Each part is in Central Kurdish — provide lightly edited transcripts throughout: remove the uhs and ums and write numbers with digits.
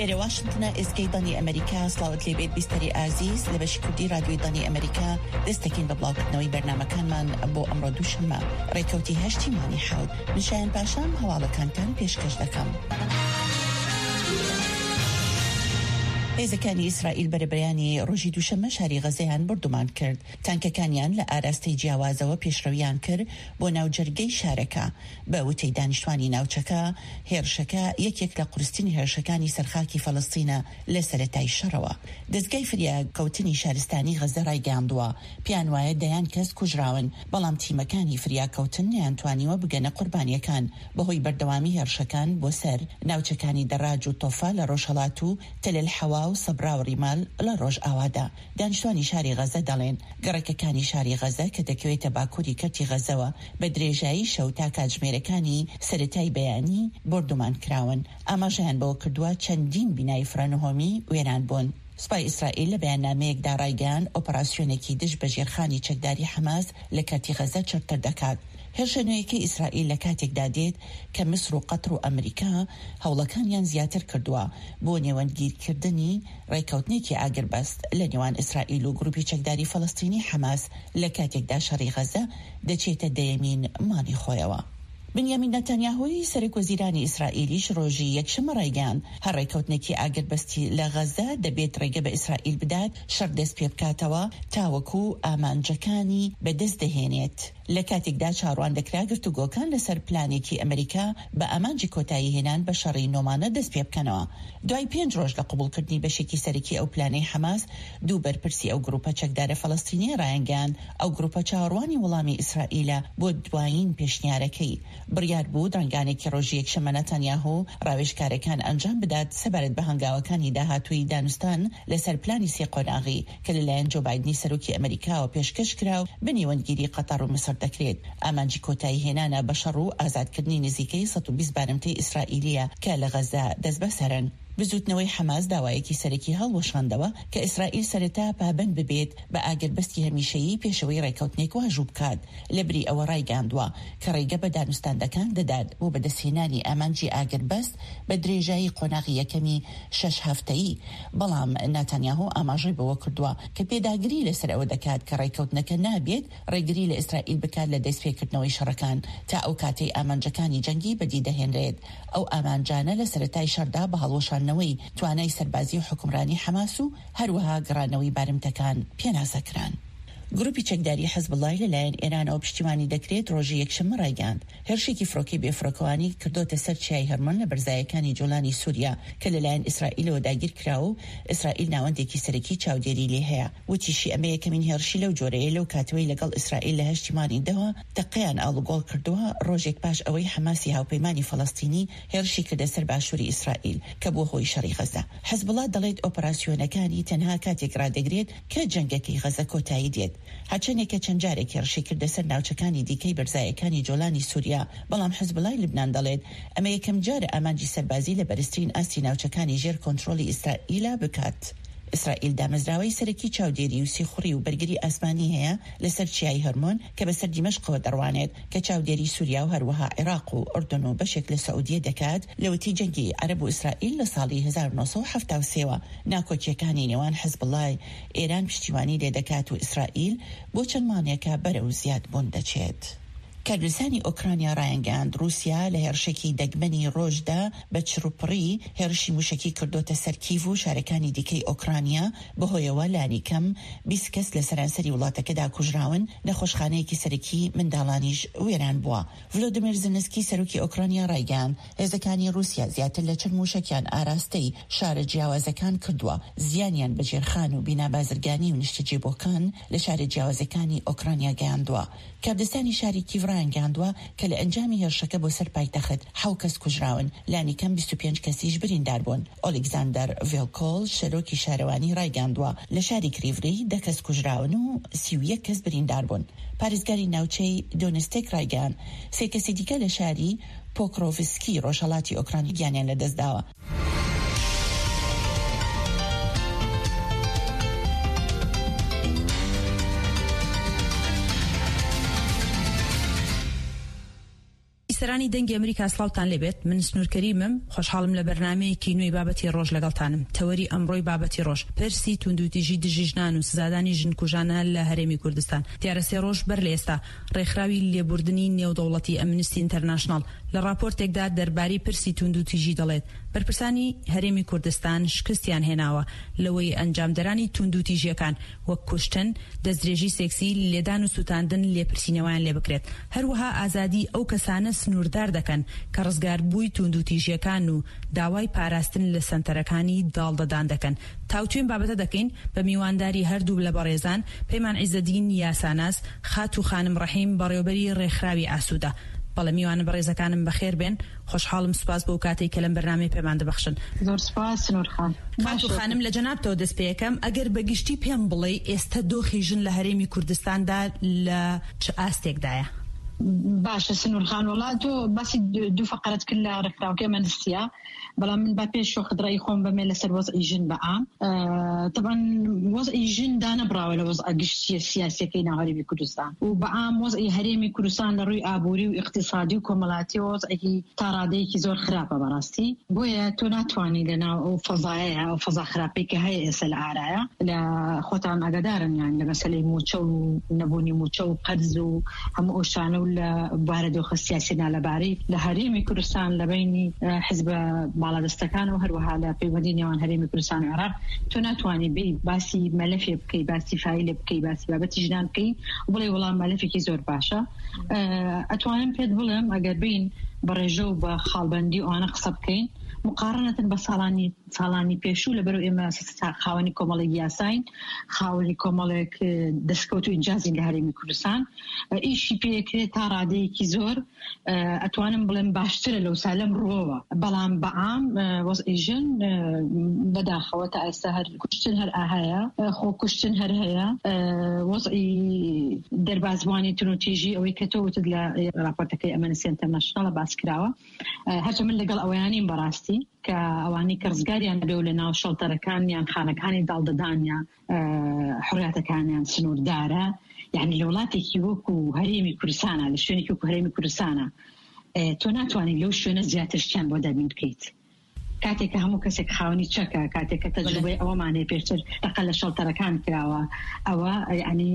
إلى واشنطن إسكيداني أمريكا صلاوت لي بيت بيستري عزيز لبش كردي راديو داني أمريكا دستكين ببلاغ نوي برنامج كان من أبو أمر دوشما ريكوتي هشتي ماني حاود مشان باشام هوالا كان بيشكش دكم إذا كان إسرائيل بربرياني روجي دوشەمە شاری غەزەیان بردومان کرد تانکەکانیان لە ئاراستەی جیاوازەوە پێشڕەویان کرد بۆ ناوجەرگەی شارەکە بە وتەی دانیشتوانی ناوچەکە هێرشەکە یەکێک لە قورستنی هێرشەکانی سەرخاکی فەڵەستینە لە سەرەتای شەڕەوە. دەستگای فریاکەوتنی شارستانی غەزە ڕایگەاندووە پیان وایە دەیان کەس کوژراون بەڵام تیمەکانی فریاکەوتن نەیانتوانیوە بگەنە قوربانیەکان بەهۆی بەردەوامی هێرشەکان بۆ سەر ناوچەکانی دەڕاج و تۆفا لە ڕۆژهەڵات و تەلەل حەوا و سەبرا و ڕیمال لە ڕۆژ ئاوادا. دانیشتوانی شاری غەزە دەڵێن گەڕەکەکانی شاری غەزە کە دەکەوێتە باکووری کەرتی غەزەوە بە درێژایی شەو تا کاتژمێرەکانی سەرەتای بەیانی بردومان کراون. ئاماژەیان بەوە کردووە چەندین بینای فرانهۆمی وێران بوون. سوپای ئیسرائیل لە بەیاننامەیەکدا ڕایگەیاند ئۆپەراسیۆنێکی دژ بە ژێرخانی چەکداری حەماس لە کەرتی غەزە چەرتر دەکات. هێرشەنوویەکەی ئیسرائیل لە کاتێکدا دێت کە میسر و قەتر و ئەمریکا هەوڵەکانیان زیاتر کردووە بۆ نێوەندگیرکردنی ڕێکەوتنێکی ئاگربەست لە نێوان ئیسرائیل و گروپی چەکداری فەڵەستینی حەماس لە کاتێکدا شەڕی غەزە دەچێتە دەیەمین مانی خۆیەوە. بنیامین نەتەنیاهوی سەرۆکوەزیرانی ئیسرائیلیش ڕۆژی یەکشەمە ڕایگەیاند هەر ڕێکەوتنێکی ئاگربەستی لە غەزە دەبێت ڕێگە بە ئیسرائیل بدات شەڕ دەست پێ بکاتەوە تاوەکو ئامانجەکانی بەدەست دەهێنێت. لە کاتێکدا چاڕوان دەکرا گفتوگۆکان لەسەر پلانێکی ئەمریکا بە ئامانجی کۆتایی هێنان بە شەڕی نۆمانە دەست پێ بکەنەوە. دوای 5 ڕۆژ لە قبولکردنی بەشێکی سەرەکی ئەو پلانەی حەماس دوو بەرپرسی ئەو گروپە چەکدارە فەڵەستینی ڕایانگەیاند ئەو گروپە چاڕوانی وەڵامی ئیسرائیلە بۆ دوایین پێشنیارەکەی. بڕیار بوو دەنگانێکی ڕۆژی یەکشەمە نەتەنیاهو ڕاوێژکارەکان ئەنجام بدات سەبارەت بە هەنگاوەکانی داهاتووی دانوستان لەسەر پلانی سێ قۆناغی کە لەلایەن جۆ بایدنی سەرۆکی ئەمریکاوە پێشکەش کرا و بنێوەندگیری قەتەر و مسر دەکرێت. ئامانجی کۆتایی هێنانە بە شەڕ و ئازادکردنی نزیکەی 120 بارمتەی ئیسرائیلیە کە لە غەزە دەست بەسەرن. بزوتنەوەی حەماس داوایەکی سەرەکی هەڵوەشاندەوە کە ئیسرائیل سەرەتا پابند ببێت بە ئاگربەستی هەمیشەیی پێشەوەی ڕێکەوتنێک واژوو بکات. لەبری ئەوە ڕایگەاندووە کە ڕێگە بە دانوستاندەکان دەدات بۆ بەدەستهێنانی ئامانجی ئاگربەست بە درێژایی قۆناغی یەکەمی 6 هەفتەیی. بەڵام نەتەنیاهو ئاماژەی بەوە کردووە کە پێداگری لەسەر ئەوە دەکات کە ڕێکەوتنەکە نابێت ڕێگری لە ئیسرائیل بکات لە دەستپێکردنەوەی شەڕەکان تا ئەو کاتەی ئامانجەکانی جەنگی بەدی دەهێنرێت. ئەو ئامانجانە لە سەرەتای شەڕدا بە هەڵوەشاندنەوەی توانای سەربازی و حکومرانی حەماس و هەروەها گەڕانەوەی بارمتەکان پێناسەکران. گروپی چەکداری حەزبڵای لەلایەن ئێرانەوە پشتیوانی دەکرێت ڕۆژی یەکشەمە ڕایگەاند هێرشێکی فڕۆکەی بێفڕۆکەوانی کردوتە سەر چیای هەرمۆن لە بەرزایەکانی جۆڵانی سووریا کە لەلایەن ئیسرائیلەوە داگیر کراوە و ئیسرائیل ناوەندێکی سەرەکی چاودێری لێ هەیە. وتیشی ئەمە یەکەمین هێرشی لەو جۆرەیە لەو کاتەوەی لەگەڵ ئیسرائیل لە هەشتی مانگیدەوە تەقەیان ئاڵوگۆڵ کردووە ڕۆژێک پاش ئەوەی حەماسی هاوپەیمانی فەڵەستینی هێرشی کردە سەر باشووری ئیسرائیل کە بووە هۆی شەڕی غەزە. حەزبڵا دەڵێت ئۆپەراسیۆنەکانی تەنها کاتێک ڕادەگرێت کە جەنگەکەی غەزە کۆتایی دێت. هەرچەندێکە چەند جارێک هێرشی کردە سەر ناوچەکانی دیکەی بەرزایەکانی جۆڵانی سووریا، بەڵام حەزبڵای لبنان دەڵێت ئەمە یەکەم جارە ئامانجی سەربازی لە بەرزترین ئاستی ناوچەکانی ژێر کۆنتڕۆلی ئیسرائیلە بکات. ئیسرائیل دامەزراوەی سەرەکی چاودێری و سیخوڕی و بەرگری ئاسمانی هەیە لەسەر چیای هەرمۆن کە بەسەر دیمەشقەوە دەڕوانێت کە چاودێری سووریا و هەروەها عێراق و ئوردن و بەشێک لە سەعودیە دەکات لەوەتی جەنگی عەرەب و ئیسرائیل لە ساڵی 1973ەوە. ناکۆکیەکانی نێوان حەزبڵای ئێران پشتیوانی لێ دەکات و ئیسرائیل بۆ چەند مانگێکە بەرەو زیاد بوون دەچێت. کاردستانی ئۆکرانیا ڕایانگەاند رووسیا لە هێرشێکی دەگمەنی ڕۆژدا بە چروپڕی هێرشی موشکی کردوتە سەر کیڤ و شارەکانی دیکەی ئۆکرانیا بەهۆیەوە لانی کەم 20 کەس لە سەرانسەری وڵاتەکەدا کوژراون. نەخۆشخانەیەکی سەرەکی منداڵانیش وێران بووە. ڤلۆدیمیر زلنسکی سەرۆکی ئۆکرانیا ڕایگەاند هێزەکانی رووسیا زیاتر لە چەند موشکیان ئاراستەی شارە جیاوازەکان کردووە، زیانیان بە جێرخان و بینا بازرگانی و نیشتەجێبۆکان لە شارە جیاوازەکانی ئۆکرانیا گەیاندووە. کاردستانی شاری کیڤ ڕایانگەاندووە کە لە ئەنجامی هێرشەکە بۆ سەر پایتەخت 7 کەس کوژراون، لانی کەم 25 کەسیش بریندار بوون. ئۆلێکزاندەر ڤێلکۆل شەرۆکی شارەوانی ڕایگەاندووە لە شاری کریڤری 10 کەس کوژراون و 31 کەس بریندار بوون. پارێزگاری ناوچەی دۆنستێک ڕایگەاند 3 کەسی دیکە لە شاری پۆکرۆڤسکی ڕۆژهەڵاتی ئۆکرانی گیانیان لەدەستداوە. بیسەرانی دەنگی ئەمریکا سڵاوتان لێبێت. من سنوورکەریمم، خۆشحاڵم لە بەرنامەیەکی نوێی بابەتی ڕۆژ لەگەڵتانم. تەوەری ئەمڕۆی بابەتی ڕۆژ پرسی توندوتیژی دژیژنان و سزادانی ژنکوژانە لە هەرێمی کوردستان. دیارە سێ ڕۆژ بەر لە ئێستا ڕێکخراوی لێبوردنی نێودەوڵەتی ئەمنستی ئینتەرناشنال لە راپۆرتێکدا دەربارەی پرسی توندوتیژی دەڵێت بەرپرسانی هەرێمی کوردستان شکستیان هێناوە لەوەی ئەنجامدەرانی توندوتیژیەکان وەک کوشتن، دەستدرێژی سێکسی، لێدان و سوتاندن لێپرسینەوەیان لێ بکرێت. هەروەها ئازادی ئەو کەسانە سنووردار دەکەن کە ڕزگاربووی توندوتیژیەکان و داوای پاراستن لە سنتەرەکانی داڵدەدان دەکەن. تاوتوێن بابەتە دەکەین بە میوانداری هەردوو لە بەڕێزان پەیمان عیزەدین یاساناس، خات و خانم ڕەحیم بەڕێوەبەری ڕێکخراوی ئاسوودە. بەڵێ میوانە بەڕێزەکانم بەخێر بێن. خۆشحاڵم، سوپاس بۆ کاتێک کە لەم بەرنامەی پەیمان دەبەخشن. زۆر سوپاس نورخان. خات و خانم لە جەنابتەوە دەست پێ یەکەم، ئەگەر بەگشتی پێم بڵێ ئێستا دۆخی ژن لە هەرێمی کوردستاندا لە چ ئاستێکدایە؟ باشە سنوورخان، وڵا تۆ باسی دوو فەقرەت کرد لە ڕێکخراوەکەی ئەمنستیە، بەڵام من با پێش خدڕایی خۆم بەمێ لەسەر وەزعی ژن بەعام. طبعا وەزعی ژن دانەبراوە لە وەزع گشتیە سیاسیەکەی ناوهەرێمی کوردستان و بەعام وەزعی هەرێمی کوردستان لە ڕووی ئابووری و اقتصادی و کۆمەڵاتی وەزعی تا ڕادەیەکی زۆر خراپە بەڕاستی. بۆیە تۆ ناتوانانی لەناو ئەو فەزایە ئەو فەزا خراپەی کە هەیە ئێستا لە ئارایە لە خۆتان ئاگادارن، یان لە مەسەلەی موچە و نەبوونی موچە و قەرز و هەموو ئەو شانە و لە بارە دۆخە سیاسی نالەبارەی لە هەرێمی کوردستان لە بینی حیزبە باڵادەستەکان و هەروەها لە پەیوەندی نێوان هەرێمی کوردستان و عێراق تۆ ناتوانانی بێ باسی مەلەفێ بکەی، باسی فایلێ بکەی، باسی بابەتی ژنان بکەی بڵێ وەڵام مەلەفێکی زۆر باشە. ئەتوانم پێت بڵێم ئەگەر بین بەڕێژە و بە خاڵبەندی ئەوانە قسە بکەین مقارنەتن بە ساڵانی پێشوو لەبەرو ئێمە خاوەنی کۆمەڵێک یاساین، خاوەنی کۆمەڵێک دەستکەوت و ئینجازین لە هەرێمی کوردستان، ئیشی پێکرێت تا ڕادەیەکی زۆر ئەتوانم بڵێم باشترە لەو سالەم ڕۆوە. بەڵام بەعام وەزعی ژن بەداخەوە تا ئێستا هەر کوشتن هەر ئاهەیە، خۆ کوشتن هەر هەیە، وەزعی دەربازبوانی توندوتیژی ئەوەی کە تۆ وتت لە راپۆرتەکەی ئەمنستی ئینتەرناشناڵ باس کراوە. هەرچە من لەگەڵ ئەوەیانیم بەڕاستی کە ئەوانەی کە ڕزگاریان بێ و لە ناو شەڵتەرەکان یان خانەکانی داڵدەدان یان حڕیاتەکانیان سنووردارە، یعنی لە وڵاتێکی وەکو هەرێمی کوردستانە، لە شوێنێکی وەکو هەرێمی کوردستانە تۆ ناتوانین لەو شوێنە زیاترشیان بۆ دابین بکەیت. کاتێک هەموو کەسێک خاوەنی چەکە، کاتێک کە تەجروبەی ئەوەمانەیە پێشتر تەقە لە شەڵتەرەکان کراوە، ئەوە یعنی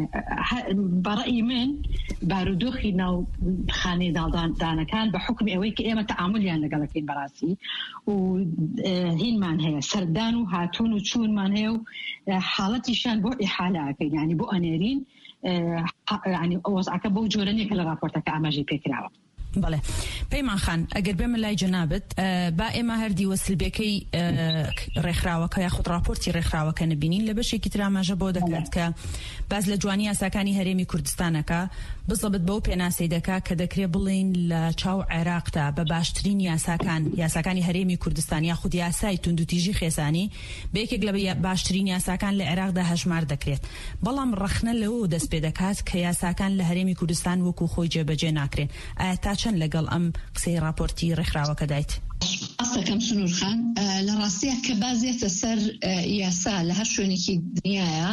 بەڕەئی من بارودۆخی ناو خانەی داڵدانەکان بە حکمی ئەوەی کە ئێمە تەعاملیان لەگەڵەکەین بەڕاستی و هینمان هەیە، سەردان و هاتوون و چوونمان هەیە و حاڵەتیشان بۆ ئیحالاکەین، یعنی بۆ ئەنێرین، یعنی وەزعەکە بەو جۆرە کە لە راپۆرتەکە ئاماژەی پێکراوە. بەڵێ پەیمان خان، ئەگەر بێمە لای جەنابەت با ئێمە هەردی وەسلبیەکەی ڕێکخراوەکە یاخود راپۆرتی ڕێکخراوەکە نبینین لە بەشێکی تراماژە بۆ دەکات کە باز لە جوانی یاساکانی هەرێمی کوردستانەکە بزەبت بەو پێناسەی دەکا کە دەکرێت بڵین لە چاو عێراقدا بە باشترین یاساکانی هەرێمی کوردستان یاخود یاسای توندوتیژی خێزانی بەیەکێک لە باشترین یاساکان لە عێراقدا هەژمار دەکرێت. بەڵام ڕەخنە لەوە دەست پێ دەکات کە یاساکان لە هەرێمی کوردستان وەکو خۆی جێبەجێ ناکرێن. ئایا تا چەند لەگەڵ ئەم قسەی راپۆرتی ڕێکخراوەکە دایت؟ ئەستەکەم سنوورخان، لە ڕاستیە کە بازێتە سەر یاسا لە هەر شوێنێکی دنیاە،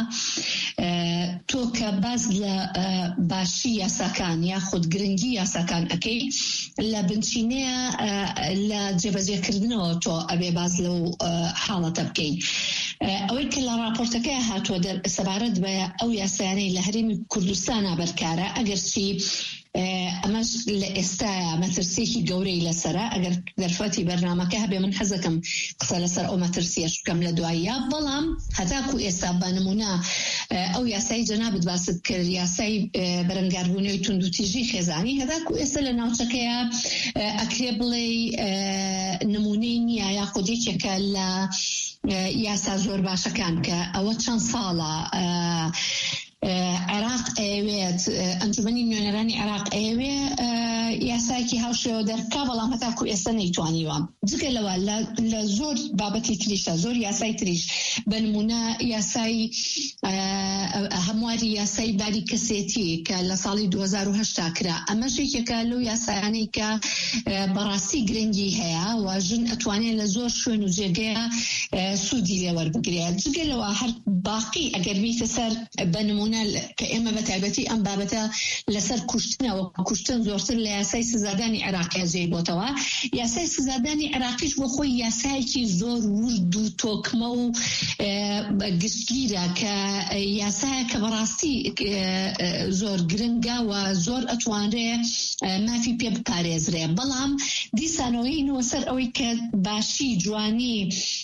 تۆ کە باز لە باشی یاساکان یاخود گرنگی یاساکان ئەەکەی لە بنچینەیە لە جێبەجێکردنەوە تۆ ئەبێ باز لەو حاڵەتە بکەین. ئەوەی کە لە راپۆرتەکە هاتووە سەبارەت بە ئەو یاسایانەی لە هەرێمی کوردستانە بەرکارە، ئەگەرچی ئەمەش لە ئێستاە مەترسێکی گەورەی لەسرە، ئەگەر دەرفەتی بەرنامەکە هەبێ من حەزەکەم قسە لەسەر ئەو مەترسیەش بکەم لە دواییە. بەڵام هەتاکو ئێستا بە نمونە ئەو یاسای جەنابەت باست کرد، یاسای بەرەنگاربوونەوەی توندوتیژی خێزانی، هەتاکو ئێستا لە ناوچەکەیە ئەکرێ بڵێ نمونەی نییە یاخود یەکێکە لە یاسا زۆر باشەکان کە ئەوە چەند ساڵە عێراق ئەوێت، ئەنجومەنی نوێنەرانی عێراق ئەوێ یاسایکی هاوشێوە دەرکا، بەڵام هەتاکو ئێستا نەیتوانیوە. جگە لەوە لە زۆر بابەتی تریشە، زۆر یاسای تریش، بە نمونە یاسای هەمواری یاسای باری کەسێتی کە لە ساڵی 2008 کرا، ئەمەش یەکێکە لەو یاسایانەی کە بەڕاستی گرنگی هەیە و ژن ئەتوانێت لە زۆر شوێن و جێگەیە سوودی لێوەربگرێت. جگە لەوە هەر باقی ئەگەر بیتە سەر بە نمونە نمونە کە ئێمە بەتایبەتی ئەم بابەتە لەسەر کوشتن زۆرتر لە یاسای سزادانی عێراقی زێی بۆتەوە. یاسای سزادانی عێراقیش بۆ خۆی یاسایەکی زۆر ورد و تۆکمە و گشتگیرە کە یاسایە کە بەڕاستی زۆر گرنگە و زۆر ئەتوانرێ مافی پێ بپارێزرێ. بەڵام دیسانەوەینەوە سەر ئەوەی کە باشی جوانی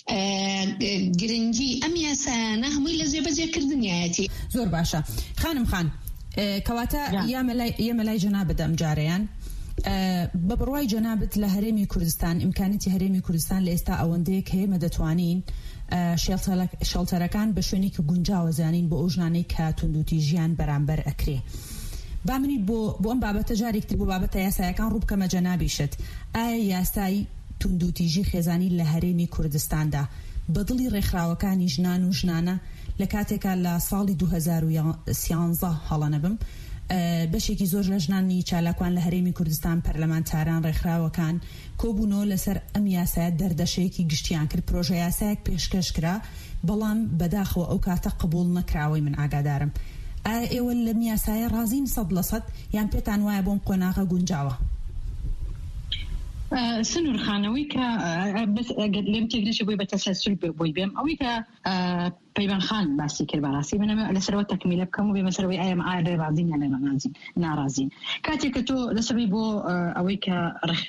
گرنگی ئەم یاسایانە هەمووی لە جێبەجێکردنیایەتی. زۆر باشە. خانم خان کەواتە ئێمە لای جەنابەت ئەم جارەیان بە بڕوای جەنابەت لە هەرێمی کوردستان ئیمکانیەتی هەرێمی کوردستان لە ئێستا ئەوەندەیەک هەیە مە دەتوانین شێڵتەرەکان بە شوێنێکی گونجاوە زانین بۆ ئەو ژنانەی کە توندوتی ژیان بەرامبەر ئەکرێ. با منی بۆ ئەم بابەتە جارێکتر بۆ بابەتە یاسایەکان ڕوو بکەمە جەنابیشت. ئایا یاسای توندوتیژی خێزانی لە هەرێمی کوردستاندا بەدڵی ڕێکخراوەکانی ژنان و ژنانە لە کاتێکا لە ساڵی 2013 هەڵە نەبم بەشێکی زۆر لە ژنانی چالاکوان لە هەرێمی کوردستان پەرلەمانتاران ڕێکخراوەکان کۆبوونەوە لەسەر ئەم یاسایە دەردەشەیەکی گشتیان کرد. پرۆژە یاسایەک پێشکەش کرا بەڵام بەداخەوە ئەو کاتە قبول نەکراوەی من ئاگادارم. ئایا ئێوە لەم یاسایە ڕازین 100% یان پێتان وایە بۆم قۆناغە گونجاوە؟ سنوور خانەوەی کە لێم تێگرێکی بۆی بە تەسەلسل بۆی بێم ئەوەی کە پەیمان خان باسی کرد باسی منەمە لەسەرەوە تەکمیلە بکەم و بێمە سەرەوەی ئایا ئایا ڕازین یان ناڕازین. کاتێک کە تۆ لەسەرەوەی بۆ ئەوەی کە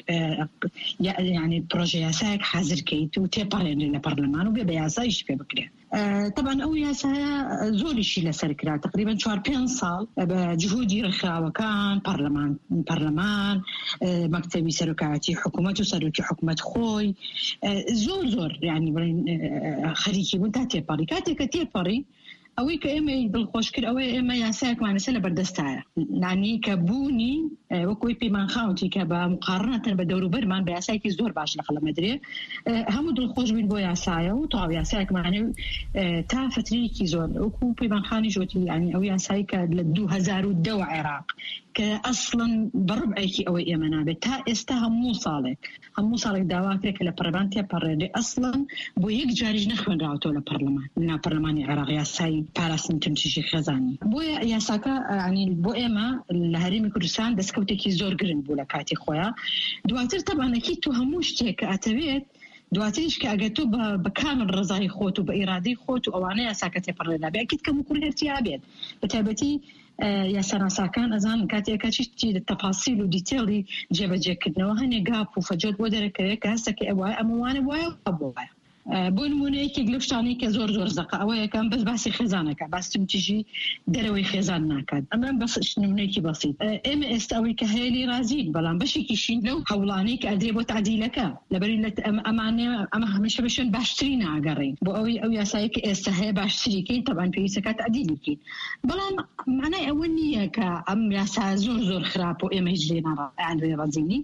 یعنی پرۆژە یاسایەک حازرکەیت و تێپەڕێنێ لە پەرلەمان و بێ بە یاساییش پێ بکرێت. طبعا ئەو یاسایە زۆریشی لەسەر کرا تقریبا 4-5 ساڵ بە جهودی ڕێکخراوەکان پەرلەمان مەکتەبی سەرۆکایەتی حکوومەت و سەرۆکی حکوومەت خۆی زۆر یعنی خەریکی بوون تا تێپەڕی. کاتێک کە تێپەڕی ئەوەی کە ئێمە دڵخۆش کرد ئەوەی ئێمە یاسایەکمانەسە لە بەردەستایە نانی کە بوونی وەکوی پەیمان خاوتی کە بە مقارنەتەن بە دەوروبەرمان بە یاسایەکی زۆر باش لە خەڵەمەدرێ هەموو دڵخۆش بین بۆ یاسایە و تاو یاسایەکمانێ تا فترەیەکی زۆر وەکو پەیمان خانی ژۆتی ینی ئەو یاسایی کە لە 2010 عێراق کە ئەسڵن بەڕبعێکی ئەوەی ئێمە نابێت تا ئێستا هەموو ساڵێک داواکرێت کە لە پەرلەمان تێپەڕێنێ ئەسڵن بۆ یەک جاریش نەخوێنراوەتەوە لە پەرلەمان پەرلەمانی عێراق یاسایی پاراستنی توندوتیژی خێزانی. بۆیە یاساکە ینی بۆ ئێمە لە هەرێمی کوردستان دەستکەوتێکی زۆر گرنگ بوو لە کاتی خۆیان. دواتر تەبانەکی تو هەموو شتێک کە ئەتەوێت دواتریش کە ئەگەر تۆ بە کامل ڕزای خۆت و بە ئیرادەی خۆت و ئەوانە یاساکە تێپەڕێنابێ ئەکید کە موکوور هەرتیا بێت بەتایبەتی یاساناساکان ئەزان کاتێکە چی تەفاسیل و دیتێڵی جێبەجێکردنەوە هەنێ گاپ و فەجۆت بۆ دەرەکەوێت کە هەستەکە ئەوە ئەمەوانە وایە بۆە. بۆ نمونەیەکێک لەو شتانەی کە زۆر زەقە ئەوە یەکەم بەس باسی خێزانەکە باسی توندوتیژی دەرەوەی خێزان ناکات. ئەمە بەس نمونەیەکی بەسیط. ئێمە ئێستا ئەوەی کە هەیە لێ رازین بەڵام بەشێکیشین لەو هەوڵانەی کە ئەدرێ بۆ تعدیلەکە لەبەری ئەمە هەمیشە بەشێن باشتری ناگەڕین بۆ ئەوەی ئەو یاسایی کە ئێستا هەیە باشتریکەین تەبان پێویستەکە تعدیلکەین. بەڵام معنای ئەوە نییە کە ئەم یاسا زۆر خراپ و ئێمە هیچ لێ ڕازینی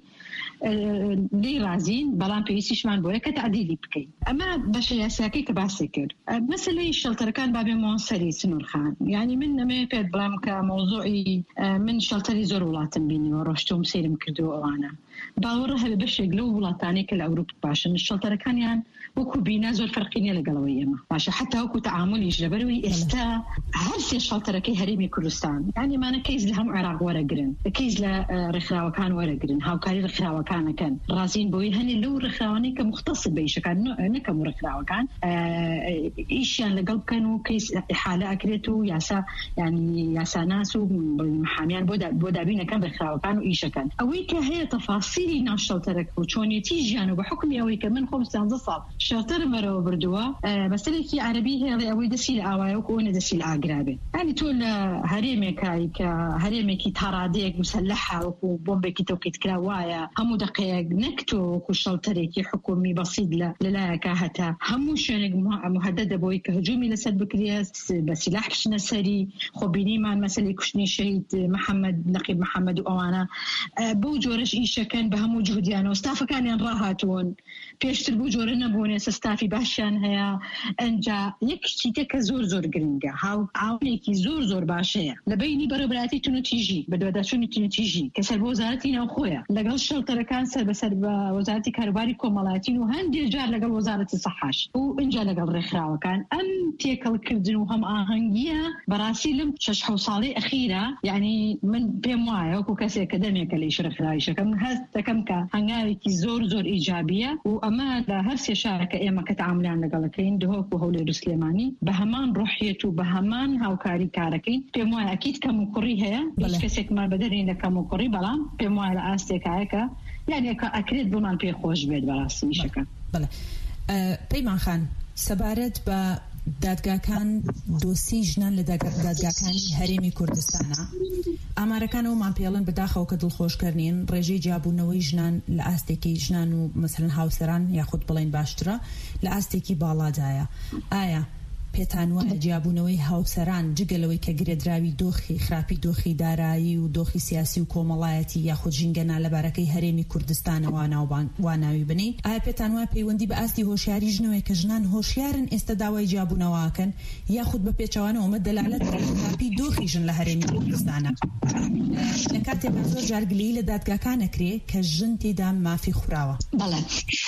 لێ رازین بەڵام پێویستیشمان بۆیە کە تعدیلی بکەین. ئەمە بەشە یاساکەی کە باسی کرد مەسەلەی شەڵتەرەکان بابێمەوە سەری سنوور خان. یعنی من نەمەیە پێت بڵام کە مۆزوعی من شەڵتەری زۆر وڵاتم بینیوە ڕۆشتوم سێرم کردو ئەوانە باوەڕە هەبێ بەشێک لەو وڵاتانەی کە لە ئەوروپا باشن شەڵتەرەکانیان وەکو بینا زۆر فەرقی نیە لەگەڵەوەی ئێمە باشە حتا وەکو تەعاملیش لەبەرەوەی ئێستا هەر سێ شەڵتەرەکەی هەرێمی کوردستان یعنی مانە کەیس لە هەموو عێراق وەرەگرن کەیس لە ڕێکخراوەکان وەرەگرن هاوکاری ڕێکخراوەکانەکەن رازین بۆی هەنێ لەو ڕێکخراوانەی کە مختص بە ئیشەکان نەکەم ڕێکخراوەکان ئیشیان لەگەڵ بکەن و کەیس ئیحالە ئەکرێت و یاسا ینی یاساناس و محامیان بۆ دابینەکان ڕێکخراوەکان و ئیشەکان ئەوەی کە هەیە تەفاسیلی ناو شەڵتەرەکە و چۆنیەتی ژیان و بە حکمی ئەوەی کە من خۆم 13 ساڵ شەڵتەرم بەرەوە بردووە مەسەلێکی عەرەبی هێڵێ ئەوەی دەسی لە ئاوایە و کۆنە دەسی لە ئاگرابێت ینی تۆ لە هەرێمێکایی کە هەرێمێکی تاڕادەیەک مسلحە وەکو بۆمبێکی تۆقیت کرا وایە هەموو دقەیەک نەکتۆ وەکو شەڵتەرێکی حکومی بەسیط لەلایەکە هەتا هەموو شوێنێک مهددە بۆی کە هجومی لەسەر بکرێت بە سیلاح بچنە سەری خۆ بینیمان مەسەلەی کوشتنی شەهید محەممەد نەقیب محەممەد و ئەوانە بەو جۆرەش ئیشەکەن بە هەموو جهودیانەوە ستافەکانیان ڕاهاتوون پێشتر بوو جۆرە نەبوونێ سستافی باشیان هەیە ئەنجا یەک شتێکە کە زۆر گرنگە هاوڵێکی زۆر باشەیە لە بینی بەڕێوەبەراتی توندوتیژی بە دوواداچوونی توندوتیژی کە سەر بۆ وەزارەتی ناوخۆیە لەگەڵ شەڵتەرەکان سەر بە وەزارەتی کاروباری کۆمەڵایەتی و هەندێک جار لەگەڵ وەزارەتی باسی سەحاش و اینجا لەگەڵ ڕێکخراوەکان ئەم تێکەڵکردن و هەم ئاهەنگیە بەڕاستی لەم 6 ساڵی ئەخیرە یعنی من پێم وایە وەکو کەسێک کە دەمێکە لە ڕێکخراویشەکە من هەست دەکەم کە هەنگاوێکی زۆر ئیجابیە و ئەمە لە هەر سێ شارەکە ئێمە کە تەعاملیان لەگەڵەکەین دهۆک و هەولێر و سلێمانی بە هەمان ڕۆحیەت و بە هەمان هاوکاری کارەکەین. پێم وایە ئەکید کەم و کوڕی هەیە کەسێکمان بەدەرین لە کەم و کوڕی بەڵام پێم وایە لە ئاستێکایەکە یعنی ئەکرێت بۆمان پێخۆش بێت بەڕاستی میشەکە. بەڵێ پەیمان خان سەبارەت بە دادگاکان دۆسی ژنان لە دادگاکانی هەرێمی کوردستانە ئامارەکانەوەمان پێڵن بەداخەوە کە دڵخۆشکردنین ڕێژەی جیابوونەوەی ژنان لە ئاستێکی ژنان و مەسەلەن هاوسەران یاخود بڵێن باشترە لە ئاستێکی باڵادایە. ئایا پێتان وایە جیابوونەوەی هاوسەران جگەلەوەی کە گرێدراوی دۆخی خراپی دۆخی دارایی و دۆخی سیاسی و کۆمەڵایەتی یاخود ژینگەنا لەبارەکەی هەرێمی کوردستانە واناوی بنین، ئایا پێتان وایە پەیوەندی بە ئاستی هۆشیاری ژنەوەی کە ژنان هۆشیارن ئێستا داوای جیابوونەوەکەن یاخود بە پێچەوانەوە دەلالەت خراپی دۆخی ژن لە هەرێمی کوردستانە لە کاتێکدا زۆر جارگلەیی لە دادگاکان ئەکرێ کە ژن تێدا مافی خوراوە؟ بەڵێ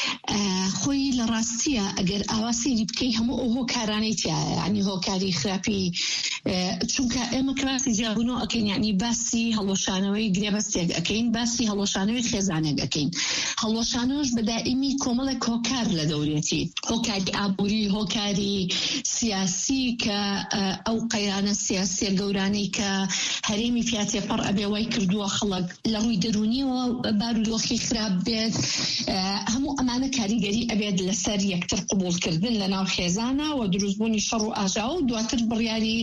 خۆی لە ڕاستیە ئەگەر ئاواسێری بکەی هەموو ئەو هۆکارانەی یعنی هۆکاری خراپی چونکە ئێمە کراسی جیابوونەوە ئەکەین یعنی باسی هەڵۆشانەوەی گرێبەستێک ئەکەین باسی هەڵۆشانەوەی خێزانێک ئەکەین. هەڵۆشانەوەش بەدائیمی کۆمەڵێک هۆکار لە دەورێتی هۆکاری ئابووری هۆکاری سیاسی کە ئەو قەیرانە سیاسیە گەورانەی کە هەرێمی پیاتێپەڕ ئەبێ وای کردووە خەڵک لە ڕووی دەرونیەوە بارودۆخی خراپ بێت هەموو ئەمانە کاریگەری ئەبێت لەسەر یەکتر قبولکردن لە ناو خێزانە و دروستبوونی شەڕ و ئاژا و دواتر بڕیاری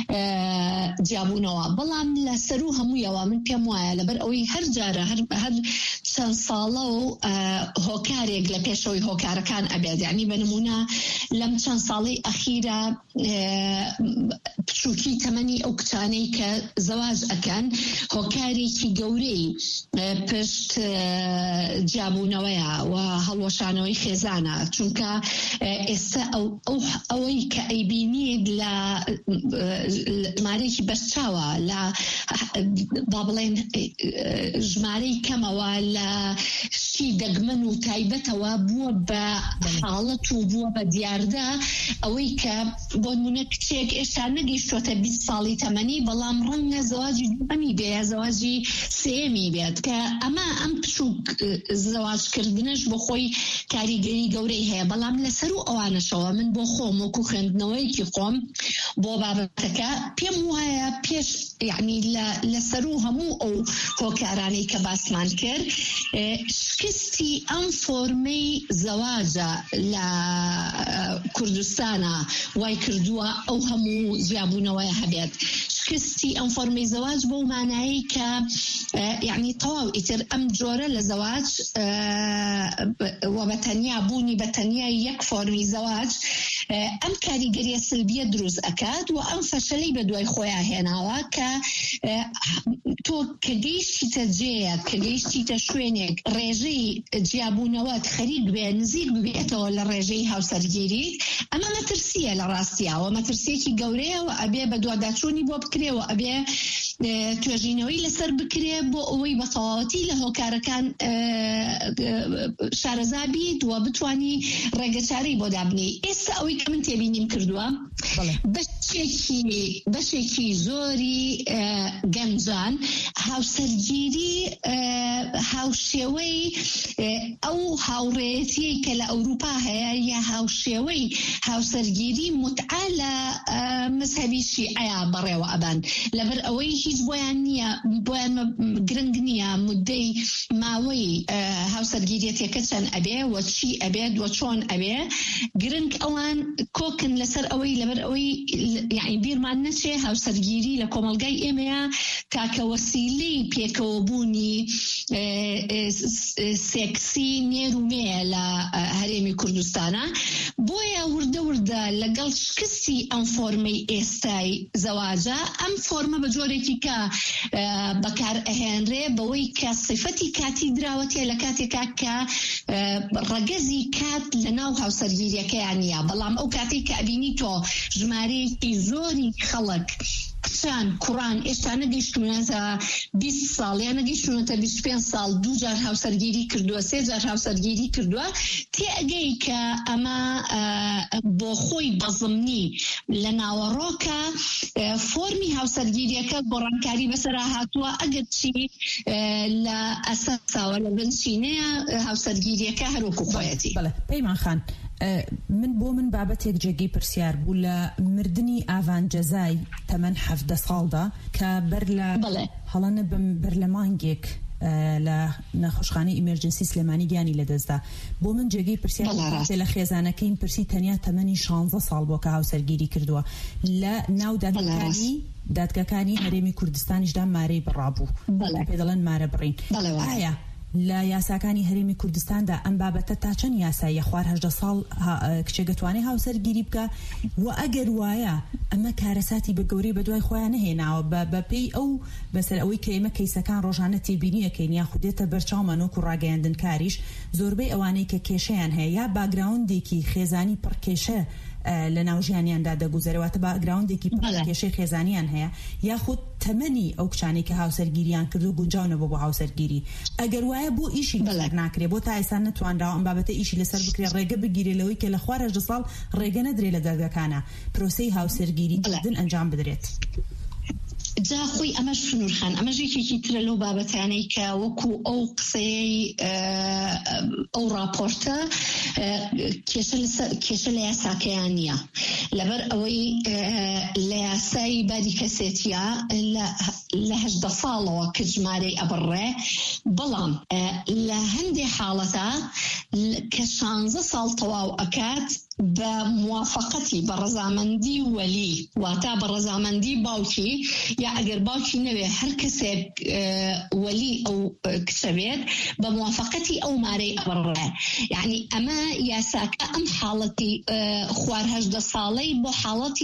جیابوونەوە. بەڵام لەسەر و هەموویەوە من پێم وایە لەبەر ئەوەی هەر جارە هەر چەند ساڵە و هۆکارێک لە پێشەوەی هۆکارەکان ئەبێت یعنی بە نمونە لەم چەند ساڵی ئەخیرە پچووکی تەمەنی ئەو کچانەی کە زەواج ئەکەن هۆکارێکی گەورەی پشت جیابوونەوەیە و هەڵوەشانەوەی خێزانە چونکە ئێستا ئەوەی کە ئەیبینید لە ژمارەیەکی بەرچاوە لە با بڵێن ژمارەی کەمەوە لە شتی دەگمەن و تایبەتەوە بووە بە حاڵەت و بووە بە دیاردە ئەوەی کە بۆ نمونە کچێک ئێستا نەگەیشتووەتە 20 ساڵی تەمەنی بەڵام ڕەنگە زەواجی دووەمی بێ یا زەواجی سێمی بێت کە ئەمە ئەم پچووک زەواجکردنش بۆ خۆی کاریگەری گەورەی هەیە. بەڵام لەسەر و ئەوانەشەوە من بۆ خۆم وەکو خوێندنەوەیەکی خۆم بۆ بابەتەکە پێم وایە پێش یعنی لەسەر و هەموو ئەو هۆکارانەی کە باسمان کرد شکستی ئەم فۆرمەی زەواجە لە کوردستانە وای کردووە ئەو هەموو جیابوونەوەی هەبێت شکستی ئەم فۆرمەی زەواج بۆ مانایی کە یعنی تەواو ئیتر ئەم جۆرە لە زەواج و بەتەنیا بوونی بەتەنیا یەک فۆرمی زەواج ئەم کاریگەریە سلبیە دروست ئەکات و ئەم فەشەلەی بە دوای خۆیان هێناوە کە تۆ کە گەیشتیتە جێیەک کە گەیشتیتە شوێنێک ڕێژەی جیابوونەوەت خەریک بێ نزیک ببێتەوە لە ڕێژەی هاوسەرگیریت ئەمە مەترسیە لە ڕاستیەوە مەترسیەکی گەورەیەوە ئەبێ بە دوواداچوونی بۆ بکرێەوە ئەبێ توێژینەوەی لەسەر بکرێ بۆ ئەوەی بە تەواوەتی لە هۆکارەکان شارەزابیت و بتوانی ڕێگەچارەی بۆ دابنی. ئێستا ئەوەی کە من تێبینیم کردووە بەشێکی زۆری گەنجان هاوسەرگیری هاوشێوەی ئەو هاوڕێیەتی کە لە ئەوروپا هەیە یا هاوشێوەی هاوسەرگیری متعا لە مەذهەبی شیعەیە بەڕێوە ئەبان لەبەر ئەوەی هیچ بۆیان نییە بۆیان گرنگ نییە مدەی ماوەی هاوسەرگیریەتێکە چەند ئەبێ و چی ئەبێت و چۆن ئەبێ گرنگ ئەوان کۆکن لەسەر ئەوەی لەبەر ئەوەی یعنی بیرمان نەچێ هاوسەرگیری لە کۆمەلگای ئێمەیە تاکە وەسیلەی پێکەوە بوونی سێکسی نێرومەیە لە هەرێمی کوردستانە بۆیە وردە لەگەڵ شکستی ئەم فۆرمەی ئێستای زەواجە ئەم فۆرمە بە جۆرێکی کە بەکار ئەهێنرێ بەوەی کە صفەتی کاتی دراوەتێ لە کاتێکا کە ڕەگەزی کات لە ناو هاوسەرگیریەکەیان نیە. بەڵام ئەو کاتێک کە ئەبینی تۆ ژمارەیەکی زۆری خەڵک کچان کوڕان ئێستا نەگەیشتونەتە 20 ساڵ یان نەگەیشتونەتە 25 ساڵ 2 جار هاوسەرگیری کردووە 3 جار هاوسەرگیری کردووە تێئەگەی کە ئەمە بۆ خۆی بەزمنی لە ناوەڕۆکە فۆرمی هاوسەرگیریەکە بۆ ڕەنکاری بەسەرا هاتووە ئەگەر چی لە ئەساساوە لە بنچینەیە هاوسەرگیریەکە هەروەکو خۆیەتی. پەیمان خان من بابەتێک جێگەی پرسیار بوو لە مردنی ئاڤان جەزای تەمەن 17 ساڵدا کە هەڵەنە بەر لە مانگێک لە نەخۆشخانەی ئیمەرجنسی سلێمانی گیانی لەدەستدا بۆ من جێگەی پرسیار لە خێزانەکەیم پرسی تەنیا تەمەنی 16 ساڵ بۆ کە هاوسەرگیری کردووە لە ناو دادگاکانی هەرێمی کوردستانیشدا مارەی بڕابوو پێ دەڵێن مارە بڕین. ئایا لە یاساکانی هەرێمی کوردستاندا ئەم بابەتە تا چەند یاساییە خوار 18 ساڵ کچێک دەتوانێت هاوسەرگیری بکە و ئەگەر وایە ئەمە کارەساتی بە گەورەی بە دوای خۆیان نەهێناوە بە پێی ئەو بەسەر ئەوەی کە ئێمە کەیسەکان ڕۆژانە تێبینیەکەین یا خودێتە بەرچاومانۆک و ڕاگەیاندن کاریش زۆربەی ئەوانەی کە کێشەیان هەیە یا باگراوندێکی خێزانی پڕکێشە لە ناوژیانیاندا دەگوزەرەوەتە باگراوندێکی پڕکێشەی خێزانیان هەیە یاخود تەمەنی ئەو کچانەی کە هاوسەرگیریان کردو گونجاونەوە بۆ هاوسەرگیری ئەگەر وایە بۆ ئیشی بەلەر ناکرێ بۆ تا ئێستا نەتوانراوە ئەم بابەتە ئیشی لەسەر بکرێ ڕێگە بگیرێ لەوەی کە لە خوار 18 ساڵ ڕێگە نەدرێ لە دەرگاکانە پرۆسەی هاوسەرگیری کردن ئەنجام بدرێت. جا خۆی ئەمەش سنوورخان ئەمە ژێکێکی ترە لەو بابەتانەی کە وەکو ئەو قسەی ئەو راپۆرتە کێشە لە یاساکەیان نییە لەبەر ئەوەی لە یاسای بادی کەسێتیە لە 18 ساڵەوە کە ژمارەی ئەبڕێ بەڵام لە هەندێک حاڵەتە کە 16 ساڵ تەواو ئەکات بە موافقەتی بە ڕەزامەندی وەلی واتە بە ڕەزامەندی باوکی یا ئەگەر باوکی نەوێ هەر کەسێک وەلی ئەو کچە بێت بە موافقەتی ئەو مارەی ئەبڕێ. یعنی ئەمە یاساکە ئەم حاڵەتی خوار 18 ساڵەی بۆ حاڵەتی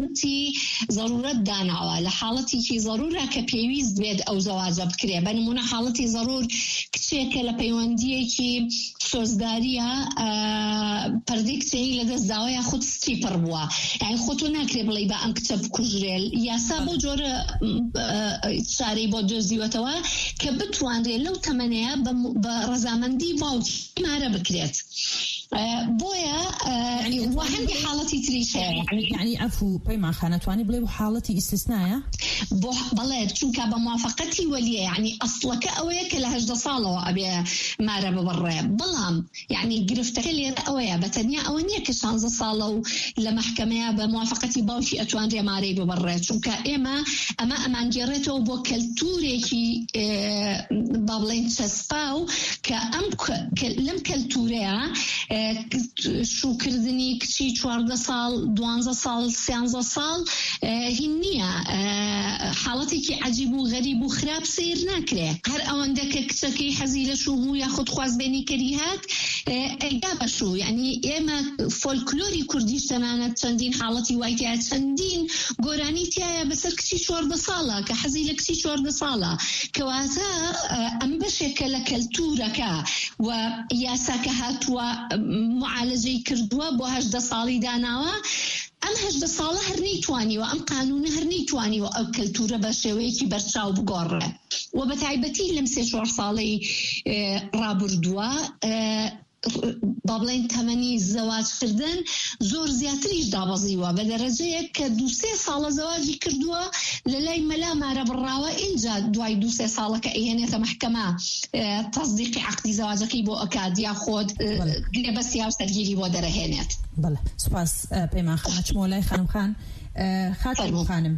ضرورەت داناوە لە حاڵەتێکی ضرورە کە پێویست بێت ئەو زەواجە بکرێ. بە نمونە حاڵەتی ضرور کچێکە لە پەیوەندیەکی سۆزداریە پەردەی کچەی لەدەست داوە یا خود ستریپەر بووە یعنی خۆتۆ ناکرێ بڵێ بە ئەم کچە بکوژرێ یاسا بۆ جۆرە شارەی بۆ دۆزیوەتەوە کە بتوانرێت لەو تەمەنەیە بە ڕەزامەندی باوکی مارە بکرێت. بۆیە هەندی حاڵەتی تریش یعنی ئەفو پەیمان خانەتوانی بڵێ و حاڵەتی ئیستیسنایە بەڵێ چونکە بە موافقەتی وەلیە یعنی ئەسڵەکە ئەوەیە کە لە 18 ساڵەوە ئەبێ مارە ببڕێ بەڵام یعنی گرفتەکە لێرە ئەوەیە بەتەنیا ئەوە نییە کە 16 ساڵە و لە محکەمەیە بە موافقەتی باوکی ئەتوانرێ مارەی ببڕێ چونکە ئێمە ئەمە ئەمانگێڕێتەوە بۆ کەلتورێکی با بڵێن چەسپاو کە لەم کەلتورەیە شوکردنی کچی 14 ساڵ 12 ساڵ 13 ساڵ هین نییە حاڵەتێکی عەجیب و غەریب و خراپ سیر ناکرێ هەر ئەوەندە کە کچەکەی حەزی لە شوو یا خود خوازبێنی کەری هات ئەیدا بەشوو یعنی ئێمە فۆلکلۆری کوردیش تەنانەت چەندین حاڵەتی وایتیا چەندین گۆرانی تایە بەسەر کچی 14 ساڵە کە حەزی لە کچی 14 ساڵە کەواتە ئەم بەشێکە لە کەلتورەکە و یاساکە هاتووە معالەجەی کردووە بۆ 18 ساڵی داناوە ئەم 18 ساڵە هەر نەیتوانیوە ئەم قانونە هەر نەیتوانیوە ئەو کەلتورە بە شێوەیەکی بەرچاو بگۆڕێ و بە تایبەتی لەم 3-4 ساڵەی ڕابردووە با بڵێن تەمەنی زەواجکردن زۆر زیاتریش دابەزیوە بە دەرەجەیەک کە 2-3 ساڵە زەواجی کردووە لە لای مەلا مارە بڕاوە اینجا دوای 2-3 ساڵەکە ئەیهێنێتە محکەمە تەصدیقی عەقدی زەواجەکەی بۆ ئەکات یا خۆت گرێبەستی هاوسەرگیری بۆ دەرەهێنێت. بەڵێ سوپاس پەیمان خان چمۆ لای خانم خان خاتم خانم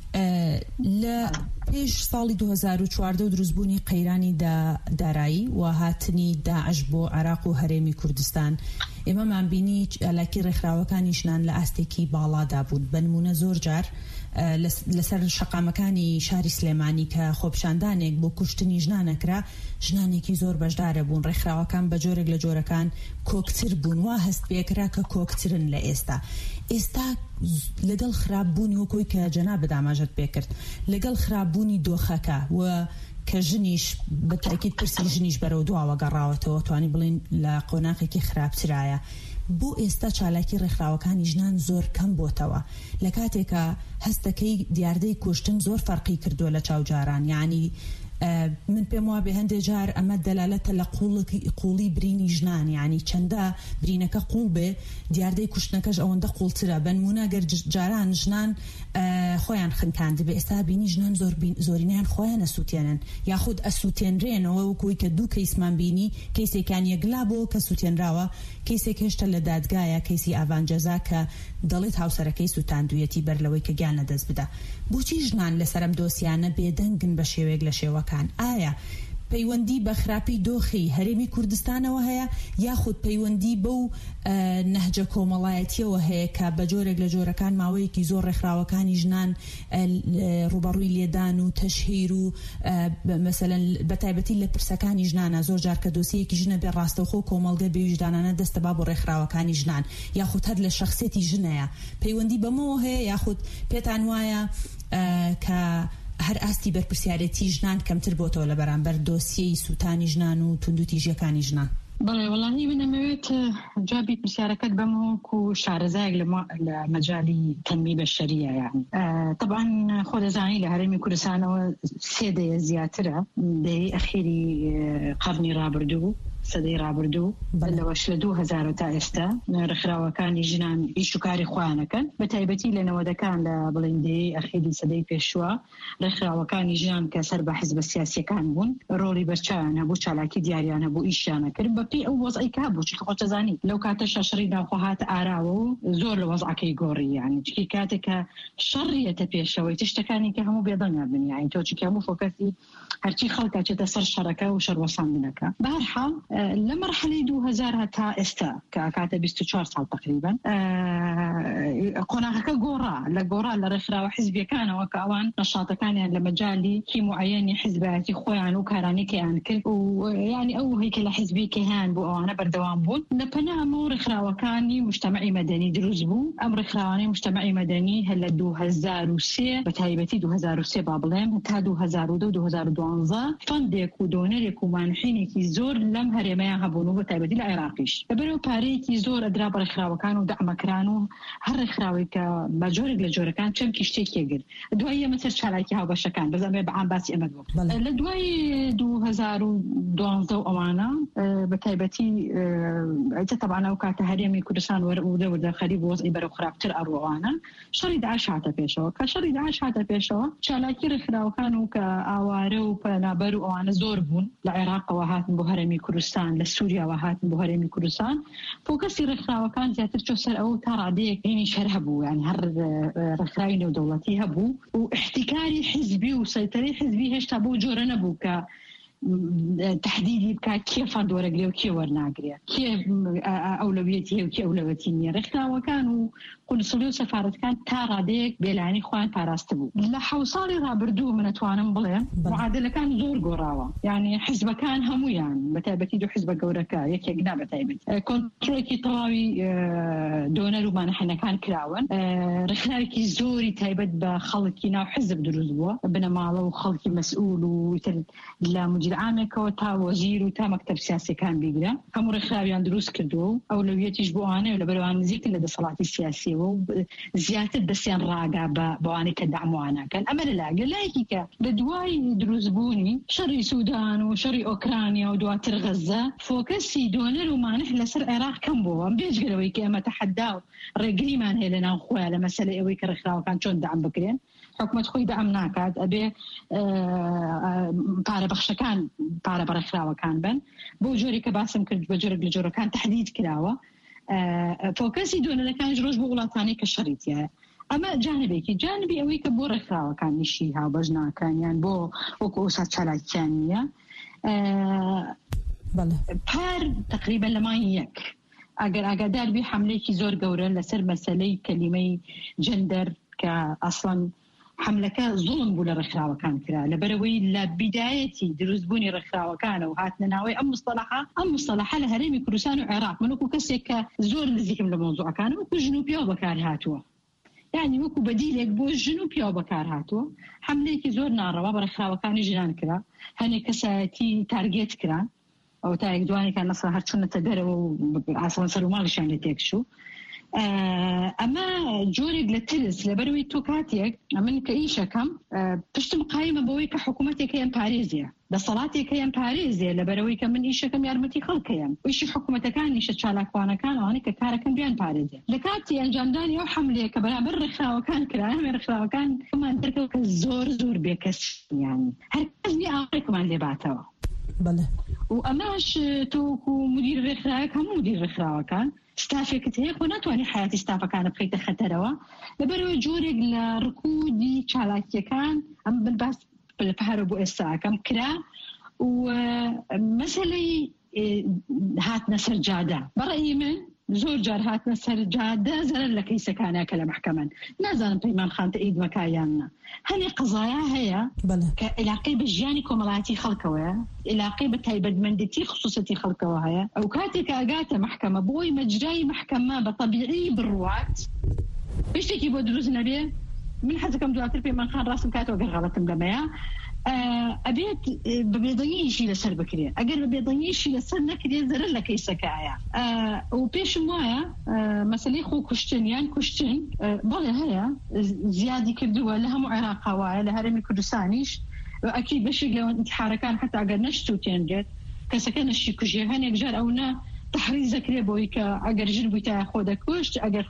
لە پێش ساڵی 2014 و دروستبوونی قەیرانی دارایی و هاتنی داعش بۆ عێراق و هەرێمی کوردستان ئێمەمان بینی ئەلاکی ڕێکخراوەکانیشنان لە ئاستێکی باڵادا بوون بە نمونە زۆر جار لەسەر شەقامەکانی شاری سلێمانی کە خۆپشاندانێک بۆ کوشتنی ژنانەکرا ژنانێکی زۆر بەشدارە بوون ڕێکخراوەکان بە جۆرێک لە جۆرەکان کۆکتر بوون وا هەست پێکرا کە کۆکترن لە ئێستا لەگەڵ خراپبوونی وەکۆی کە جەناب داماژەت پێکرد لەگەڵ خراپبوونی دۆخەکە و کە ژنیش بە تاکید پرسی ژنیش بەرەو دواوە گەڕاوەتەوە توانی بڵین لە قۆناقێکی خراپترایە بۆ ئێستا چالاکی ڕێکخراوەکانی ژنان زۆر کەم بۆتەوە لە کاتێکە هەستەکەی دیاردەی کوشتن زۆر فەرقی کردووە لە چاوجاران. یعنی من پێم وابێ هەندێک جار ئەمە دەلالەتە لە قوڵی برینی ژنان، یعنی چەندە برینەکە قوڵ بێ دیاردەی کوشتنەکەش ئەوەندە قوڵترە. بەنمونە گەر جاران ژنان خۆیان خنکاند بێ، ئێستا بینی ژنان زۆرینیان خۆیان ئەسووتێنن یاخود ئەسووتێنرێنەوە وەکوی کە دوو کەیسمان بینی، کەیسێکان یەکلا بۆ کە سووتێنراوە، کەیسێک هێشتا لە دادگایە، کەیسی ئاڤانجەزا کە دەڵێت هاوسەرەکەی سووتاندوویەتی بەر لەوەی کە گیان لەدەست بدە. بۆچی ژنان لەسەرم دۆسیانە بێدەنگن بە شێوەیەک لە شێوەکان؟ ئایا پەیوەندی بە خراپی دۆخی هەرێمی کوردستانەوە هەیە یاخود پەیوەندی بەو نەهجە کۆمەڵایەتیەوە هەیە کە بە جۆرێک لە جۆرەکان ماوەیەکی زۆر ڕێکخراوەکانی ژنان ڕوبەڕووی لێدان و تەشهیر و مەسەلەن بەتایبەتی لە پرسەکانی ژنانە زۆر جار کە دۆسیەکی ژنە بێ ڕاستەوخۆ کۆمەڵگە بێویژدانانە دەستە با بۆ ڕێکخراوەکانی ژنان یاخود هەر لە شەخسێتی ژنەیە پەیوەندی بەمەوە هەیە یاخود پێتان وایە کە هەر ئاستی بەرپرسیارەتی ژنان کەمتر بۆتەوە لە بەرامبەر دۆسیەی سووتانی ژنان و توندوتیژیەکانی ژنان؟ بەڵێ وەڵامی منەمەوێت جوابی پرسیارەکەت بەمەوەکو شارەزایەک لە مەجالی تەنمی بەشەریە. یعنی طبعا خۆ دەزانی لە هەرێمی کوردستانەوە 3 دەیە زیاترە، دەی ئەخیری قەرنی ڕابردوو سەدەی ڕابردوو لەوەش لە 2000 تا ئێستا ڕێکخراوەکانی ژنان ئیش و کاری خۆیانەکەن، بە تایبەتی لە نەوەدەکان لە بڵیندەی ئەخیری سەدەی پێشوە ڕێکخراوەکانی ژنان کە سەر بە حیزبە سیاسیەکان بوون ڕۆڵی بەرچاویان هەبوو، چالاکی دیاریان هەبوو، ئیشیانە کرد بەپێی ئەو وەزعی کە هەبوو. خۆ دەزانی لەو کاتە شەڕی ناوخۆ هاتە ئاراوە و زۆر لە وەزعەکەی گۆڕی، یعنی چی کاتێکە شەڕیەتە پێشەوەی تشتەکانی کە هەموو بێدەنگا بن، یعنی تۆ چی هەموو فۆکەسی هەرچی خەڵکا چێتە سەر شەڕەکە و شەڕوەساندنەکە. بەهەرحاڵ لە مەرحەلەی 2000 تا ئێستا کە کاتە 24 ساڵ تقریبا قۆناغەکە گۆڕا لە ڕێکخراوە حیزبیەکانەوە کە ئەوان نەشاتەکانیان لە مەجالی کی معەیەنی حیزبایەتی خۆیان و کارانێکیان کرد و یعنی ئەو هەیکە لە حیزبیەکە هیان بۆ ئەوانە بەردەوام بوون. لە پەنامە ڕێکخراوەکانی مجتەمەعی مەدەنی دروست بوو. ئەم ڕێکخراوانەی مجتەمەعی مەدەنی هەر لە 2003 بە تایبەتی 2003 با بڵێم تا 2002 و 2012 فەندێک و دۆنەرێک و مانحینێکی زۆر لەم هەرێمەیان هەبوون و بە تایبەتی لە عێراقیش لەبەرەوە پارەیەکی زۆر ئەدرا بە ڕێکخراوەکان و دەعمەکران و هەر ڕێکخراوێک کە بە جۆرێک لە جۆرەکان چەمکی شتێکی گر دوای ئەمە سەر چالاکی هاوبەشەکان بەزەمێ بەعام باسی ئەمە بوو. لە دوای 2012 ئەوانە بە تایبەتی طبعا ئەو کاتە هەرێمی کوردستان وەرە خەریب وەزعی بەرەو خراپتر ئەڕۆوانە شەڕی داعش هاتە پێشەوە کە شەڕی داعش هاتە پێشەوە چالاکی ڕێکخراوەکان و کە ئاوارە و پەنابەر و ئەوانە زۆر بوون لە عێراقەوە هاتن بۆ هەرێمی کوردستان، لە سووریاوە هاتن بۆ هەرێمی کوردستان. فۆکەسی ڕێکخراوەکان زیاتر چۆ سەر ئەو تا ڕادەیەک هێنی شەر هەبوو، یعنی هەر ڕێکخراوی نێودەوڵەتی هەبوو و احتیکاری حیزبی و سەیطرەی حیزبی هێشتا بۆ جۆرە نەبوو کە تحديدي بكا كيف هذا ورقلي وكيف ورناقري كيف أولويتي وكيف أولويتي رخنا وكانوا قنصلية وسفارة كان ترى ديك بيلاني خوان باراستبو لا حوصالي رابردو من توانم بلي معادلة كان زور قراوة يعني حزب كان همو يعني بتابتي دو حزب قوركا يكي قنا بتابتي كنترول كي طواوي دونر وما نحن كان كراون رخنا كي زوري تايبت بخلقنا وحزب دروزبوا بنا مالو وخلقي مسؤول وتل لا مدير عام كوتا وزير وتا مكتب سياسي كان بيقرا هم رخاويان دروس كردو اولويات يجبوانه ولا بروان نزيك لدى صلاة السياسية وزيادة دسيان راقة بواني كدعموانا كان أمل لايكيكا بدواي دروس بوني شري سودان وشري أوكرانيا ودواتر غزة فوكسي دونر وما نحن سر عراق كم بوا بيج قلوي كأما تحداو رقلي ما نهي لنا أخوة لمسألة اوي كرخلاو كان شون دعم بكرين حكومة خوي دعم ناكاد أبي بارا بخشكان بارا برخلاوة كان بن بوجوري كباسم كرد بجورك لجورة كان تحديد كلاوة فوكسي دون لكان جروج بغلطاني كشريطيا أما جانبي أوي كبو رخلاوة كان نشيها وبجنا كان يعني بو وكوسات شالات ثانية بار تقريبا لما يك أجر داربي حملة كي زور جورا لسر مسألة كلمة جندر كأصلا حملك ظلم بولا رخراوة كان كرا لبروي لبدايتي دروز بوني رخراوة كان وهاتنا ناوي أم مصطلحة لهريمي كردستان وعراق منوكو كسيك زور لزيكم لموضوع كان وكو جنوبيا وبكار هاتوا يعني وكو بديلك بو جنوبيا وبكار هاتوا حملك زور ناروا برخراوة كان جنان كرا هني كساتي تارجيت كرا ئەو تا یەکدوانێکان نەسا هەرچوونەتە دەرەوە و ئاسان سەر و ماڵیشان لە تێکشوو. ئەمە جۆرێک لە ترس لەبەرەوەی تۆ کاتێک من کە ئیشەکەم پشتم قایمە بەوەی کە حکوومەتێک هەیە پارێزیە دەسەڵاتێک هەیە پارێزیە لەبەرەوەی کە من ئیشەکەم یارمەتی خەڵکەیەم ئیشی حکوومەتەکانیشە چالاکوانەکان ئەوانەی کە کارەکەم بیان پارێزیە لە کاتی ئەنجامدانی ئەو حملەیە کە بەرامبەر ڕێکخراوەکان کرا هەمێ ڕێکخراوەکان کەمان دەرکەوە کە زۆر بێکەسیان هەرکەس ئاڕێکمان لێباتەوە و ئەماش تۆکو مدیر ڕێکخراوەک هەموو مدیر ڕێکخراوەکان ستافێکت هەیە خۆ ناتوانانی حیاتی ستافەکانە بخەیتە خەتەرەوە لەبەرەوەی جۆرێک لە ڕکودی چالاکیەکان ئەم باس لە پارە بۆ ئێستاکەم کرا و مەسەلەی هاتنە سەر جادە بەڕێی من زۆر جار هاتنە سەر جادە زەرەر لە کەیسەکانەکە لە محکەمەن نازانم پەیمان خان ئیدمەکایانە هەنێ قزایە هەیە کە علاقەی بە ژیانی کۆمەڵایەتی خەڵکەوەیە علاقەی بە تایبەتمەندێتی خصوصەتی خەڵکەوە هەیە ئەو کاتێک ئاگاتە محکەمە بۆی مەجرای محکەمە بە طەبیعی بڕوات پشتێکی بۆ دروست نەبێ من حەزەکەم دواتر پەیمان خان ڕاستم کاتەوە گەر غەڵەتم لەمەیە ئەبێت بە بێدەنگیشی لەسەر بکرێ ئەگەر بە بێدەنگیشی لەسەر نەکرێ زەرەر لە کەیسەکایە و پێشم وایە مەسەلەی خۆ کوشتن یان کوشتن بەڵێ هەیە زیادی کردووە لە هەموو عێراقا وایە لە هەرێمی کوردستانیش ئەکید بەشێک لەوە انتحارەکان حتا ئەگەر نەشت و تێنگێت کەسەکە نەشی کوژێ هەنێک جار ئەو نە تحریز دەکرێ بۆی کە ئەگەر ژن بوویتە خۆ دەکوشت ئەگەر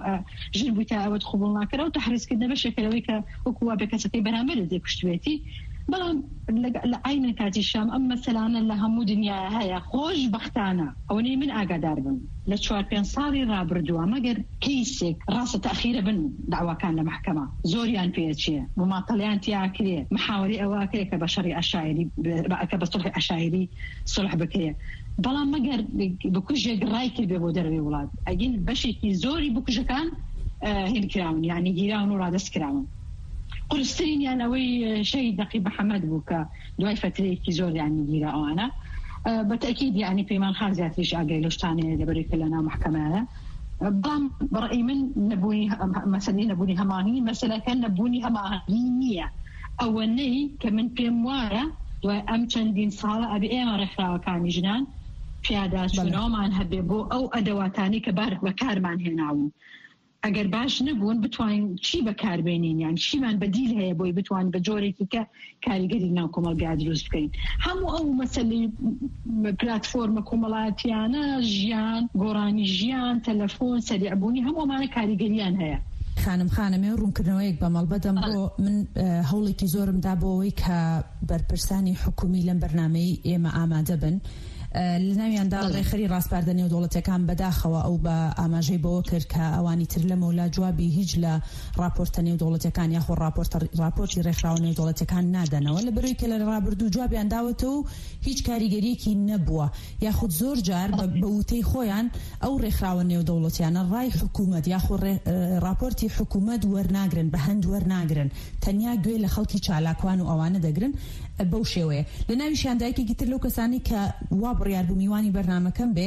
ژن بوویتە ئەوەت خوبڵ ناکرا و تحریزکردنە بەشێکەوەی کە وەکووا بێ کەسەکەی بەرامبەر دێکوشتوێتی بەڵام لە عینە کاتی شام ئەم مەسەلانە لە هەموو دنیا هەیە خۆش بەختانە ئەوەی من ئاگادار بم لە 4-5 ساڵی ڕابردووە مەگەر کەیسێک ڕاستە تەخیرە بن داواکان لە محکەمە زۆریان پێچیە مماتەڵیان تیاکرێ محاوەری ئەوەکەیە کە بە شەڕی عەشایری کە بە سڵحی عەشایری سڵح بکرێ بەڵام مەگەر بکوژێک ڕای کردێ بۆ دەروی وڵات ئەگین بەشێکی زۆری بکوژەکان هێنکراون یعنی گیراون و ڕادەستکراون قرسترین یان ئەوەی شەهید نەقیب محەممەد بوو کە دوای فترەیەکی زۆر یانی گیرە ئەوانە بەتەکید یعنی پەیمان خان زیاتریش ئاگای لە شتانەیە لەبەرەوەی کە لەناو محکەمەیە بەڵام بەڕێی من نەبوونی مەسەلەی نەبوونی هەماهنگی مەسەلەکە نەبوونی هەماهنگی نییە ئەوەنەی کە من پێم وایە دوای ئەم چەندین ساڵە ئەبێ ئێمە ڕێکخراوەکانی ژنان پیاداچوونەوەمان هەبێ بۆ ئەو ئەدەواتانی کە بەکارمان هێناون ئەگەر باش نەبوون بتوانین چی بەکاربێنین یان چیمان بەدیل هەیە بۆی بتوانین بە جۆرێکی کە کاریگەری ناو کۆمەڵگا دروست بکەین هەموو ئەو مەسەلەی پلاتفۆرمە کۆمەڵایەتیانە ژیان گۆڕانی ژیان تەلەفۆن سەریعبوونی هەموومانە کاریگەریان هەیە خانمێ ڕوونکردنەوەیەک بە مەڵبەدەم بۆ من هەوڵێکی زۆرمدا بۆەوەی کە بەرپرسانی حکومی لەم بەرنامەی ئێمە ئامادە بن لە ناویاندا ڕێخەری ڕاستپاردنی و دەوڵەتەکان بەداخەوە ئەو بە ئاماژەی بەوە کرد کە ئەوانی تر لە مەولا جوابی هیچ لە راپۆرتە نێودەوڵەتەکان یاخۆ راپۆرتی ڕێکخراوە نێودەوڵەتەکان نادەنەوە لەبەرەوەی کە لە ڕابردوو جوابیان داوەتەوە و هیچ کاریگەریەکی نەبووە یاخود زۆر جار بە وتەی خۆیان ئەو ڕێکخراوە نێودەوڵەتیانە ڕای حکوومەت یاخۆ راپۆرتی حکوومەت وەرناگرن بە هەند وەرناگرن تەنیا گوێ لە خەڵکی چالاکوان و ئەوانە دەگرن بەو شێوەیە لە ناوی شاندایەکێکی تر لەو کەسانی کە وا بڕیار بوو میوانی بەرنامەکەم بێ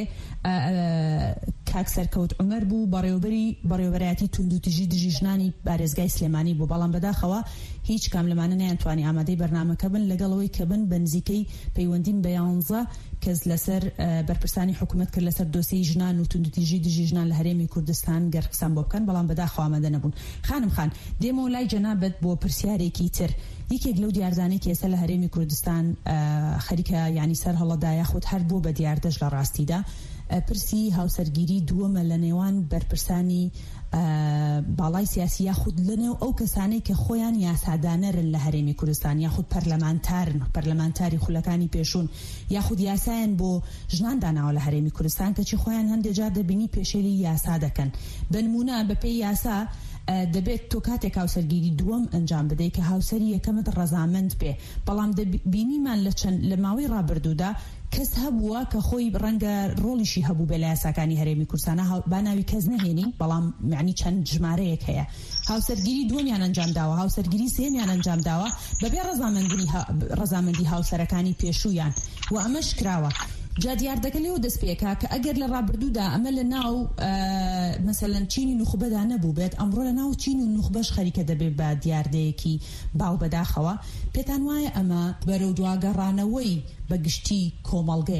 کاک سەرکەوت عومەر بوو بەڕێوەبەرایەتی توندوتیژی دژی ژنانی بارێزگای سلێمانی بوو بەڵام بەداخەوە هیچ کام لەمانە نەیانتوانی ئامادەی بەرنامەکە بن لەگەڵەوەی کە بن بەنزیکەی پەیوەندین بە 11 کەس لەسەر بەرپرسانی حکوومەت کرد لەسەر دۆسیی ژنان و توندوتیژی دژی ژنان لە هەرێمی کوردستان گەرقسان بۆ بکەن بەڵام بەداخەوە ئامادە نەبوون خانم خان دێمەوە لای جەنابەت بۆ پرسیارێکی تر یەکێک لەو دیاردانێکی ئێستا لە هەرێمی کوردستان خەریکە ینی سەر هەڵەدایە خۆت هەر بۆ بە دیاردەش لە ڕاستیدا پرسی هاوسەرگیری دووەمە لە نێوان بەرپرسانی باڵای سیاسی یاخود لەنێو ئەو کەسانەی کە خۆیان یاسادانەرن لە هەرێمی کوردستان یاخود پەرلەمانتاری خولەکانی پێشوون یاخود یاسایان بۆ ژنان داناوە لە هەرێمی کوردستان کەچی خۆیان هەندێک جار دەبینی پێشێلی یاسا دەکەن بنمونە بەپێی یاسا دەبێت تۆ کاتێک هاوسەرگیری دووەم ئەنجام بدەیت کە هاوسەری یەکەمت ڕەزامەند بێ بەڵام دەبینیمان لە ماوەی ڕابردوودا کەس هەبووە کە خۆی ڕەنگە ڕۆڵیشی هەبوو بێ لە یاساکانی هەرێمی کوردستانە باناوی کەس نەهێنی بەڵام معنی چەند ژمارەیەک هەیە هاوسەرگیری دووەمیان ئەنجام داوە هاوسەرگیری سێمیان ئەنجام داوە بەبێ ڕەزامەندی هاوسەرەکانی پێشوویان و ئەمەش کراوە جا دیار دەکە لێو دەست پێکا کە ئەگەر لە ڕابردوودا ئەمە لە ناو مەسەلەن چینی نوخبەدا نەبوو بێت ئەمڕۆ لە ناو چین و نوخبەش خەریکە دەبێت بە دیاردەیەکی باو بەداخەوە پێتان وایە ئەمە بەرەو دواگەڕانەوەی بەگشتی کۆمەڵگەیە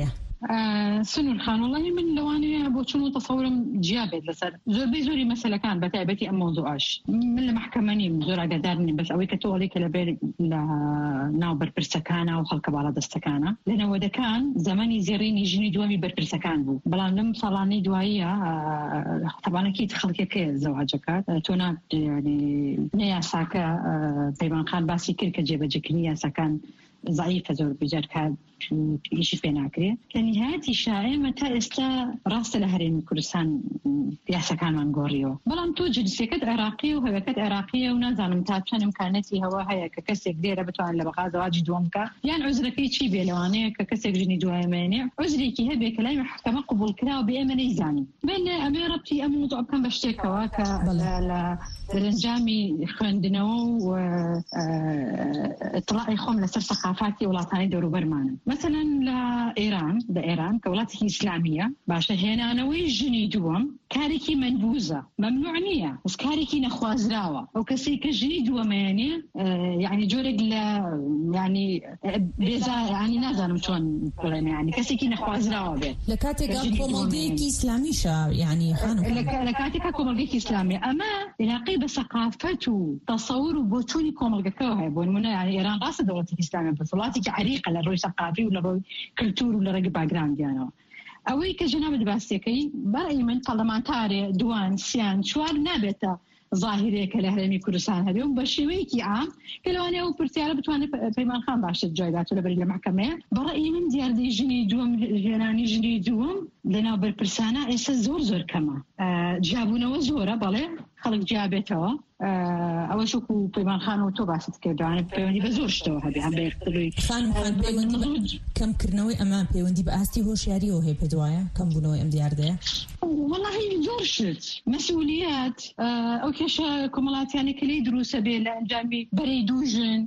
سنور خان والله من لواني بوشنو تصورم جيابت لسر زوري مثلا كان بتعبتي موضوعش من المحكمة زور قدرني بس أوي كتولي كلابير ناو برسكانة وخلق بعض السكانة لأنه وده كان زماني زيريني جيني دوامي برسكان بو بلان لم صلاني دوايا طبعا أكيد خلقك زواجك تونا يعني نيا ساكا بيمان خان باسي كلك جيبة جكنيا سكان ضعيفة زور بجار كاد إيش فينا كريه كنهاية شائعة متى استا راس لهرين كردستان ياسا كان من غوريو بلام توجد سكت عراقية وهيكت عراقية ونازل متابعين إمكاناتي هوا هي ككسر كبيرة بتوان لبقى زواج دوامك يعني عذرك شيء بيلوانه ككسر جني دواماني عذري كي هبي كلام محكمة قبول كلا وبأمانة زاني بين أميرة بتي موضوع كان بشتكوا لا الانجامي خندنو وإطلاع خم لسر ثقافاتي ولا ثاني دورو برمانه مثلا لإيران كولاتي إسلامية باشا هنا أنا ويجني دوام كاريكي منبوزة ممنوع نية بس كاريكي نخوازراوة أو كسي كجني دوام يعني جورج لا يعني بيزا يعني نازل مشون يعني كسي كي نخوازراوة بيت لكاتي كومالديكي إسلامي شا يعني خانو لكاتي كومالديكي إسلامي أما إلاقي بثقافته تصور بوتوني كومالديكوها بون يعني إيران قاصد دولتي إسلامية بس ولاتي كعريقة للروي ثقافي ولا روي كلتور ولا رقي باك جراوند يعني أوي كجناب دباستيكي برأي من طلمانتاري دوان سيان شوار نابتا ظاهرية كالهرمي كردستان هذيهم بشويكي عام كلواني أو برتيالة بتواني بيمان خان باشت جايبات ولا بري المحكمة برأي من ديار دي جني دوم جناني جني دوم لنا بربرسانا إيسا زور كما جابونا وزورة بالي خلق جابتها أول شوكو بيمان خان وتوباسط كده يعني بيوندي بزورشتو هذي عم بيختلوي خان بيوندي كم كرنوي أمام بيوندي بأستي هوشياري وهي بدوايا كم بنوي أم ديار ده والله زورشت مسؤوليات أو كيش كمالات يعني كلي دروس بيلا جامي بريدوجن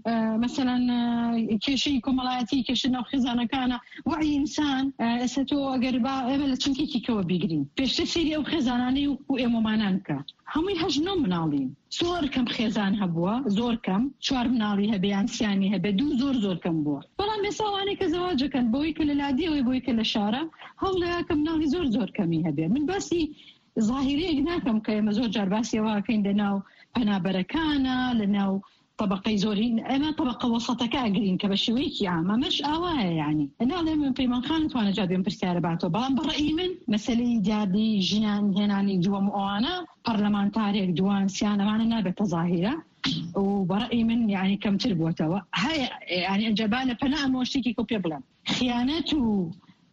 مثلا كيشي كمالاتي كيش إنه خزانة كان وعي إنسان ستو قربا إبل تشنكي كوا بيجرين بيش تسيري أو خزاناني وإمامانانك هم يهجنون منالين زور كم خزان هبوا زور كم شوار منالي هبيان سياني هبدو زور كم بوا والله مسواني كزواج كان بوي كل العادي وبوي كل الشارع هؤلاء كم نالي زور كمي هبي من بسي ظاهرية جناكم كيما زور جرباسي واكين لناو أنا بركانا لناو طبقة زورين أما طبقة وسطك أجرين كبشويكي عامة مش أوايا يعني أنا لما في من خانت وأنا جابين برسالة بعته بلان برأي من مسألة جادي جنان هناني دوام أنا برلمانتاري دوان سيانا معنا نابت ظاهرة وبرأي من يعني كم تربوتها هاي يعني الجبانة فناء موشتيكي كوبيا بلان خيانته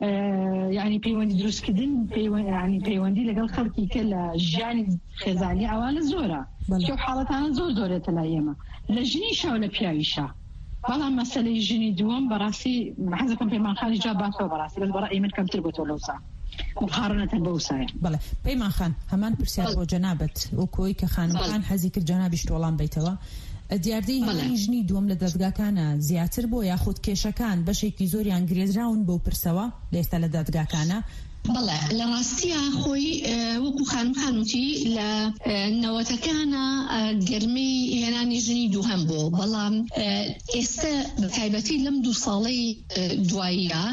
يعني بيوندي دروس كدن يعني بيوندي لقل خلقي كلا جاني خزاني أوان الزورة شوف حالتنا زورة الأيام لجنيشة ولا بيايشة والله مسألة جني دوام براسي حزكم بيمان خان جاباته براسي بس برأي من كم تربط ولا وسع مقارنة بوسع بله بيمان خان همان برسال وجنابت وكوي كخان خان حزيك الجناب يشتولان بيتوا دیاردەی هەڵیژنی دووەم لە دادگاکانە زیاتر بۆ یاخود کێشەکان بەشێکی زۆریان گرێزراون بۆ پرسەوە لە ئێستا لە دادگاکانە بەڵێ لە ڕاستیە خۆی وەکو خانوخانوتی لە نەوەتەکانە گەرمەی هێنانی ژنی دووهەم بۆ بەڵام ئێستا بەتایبەتی لەم 2 ساڵەی دواییە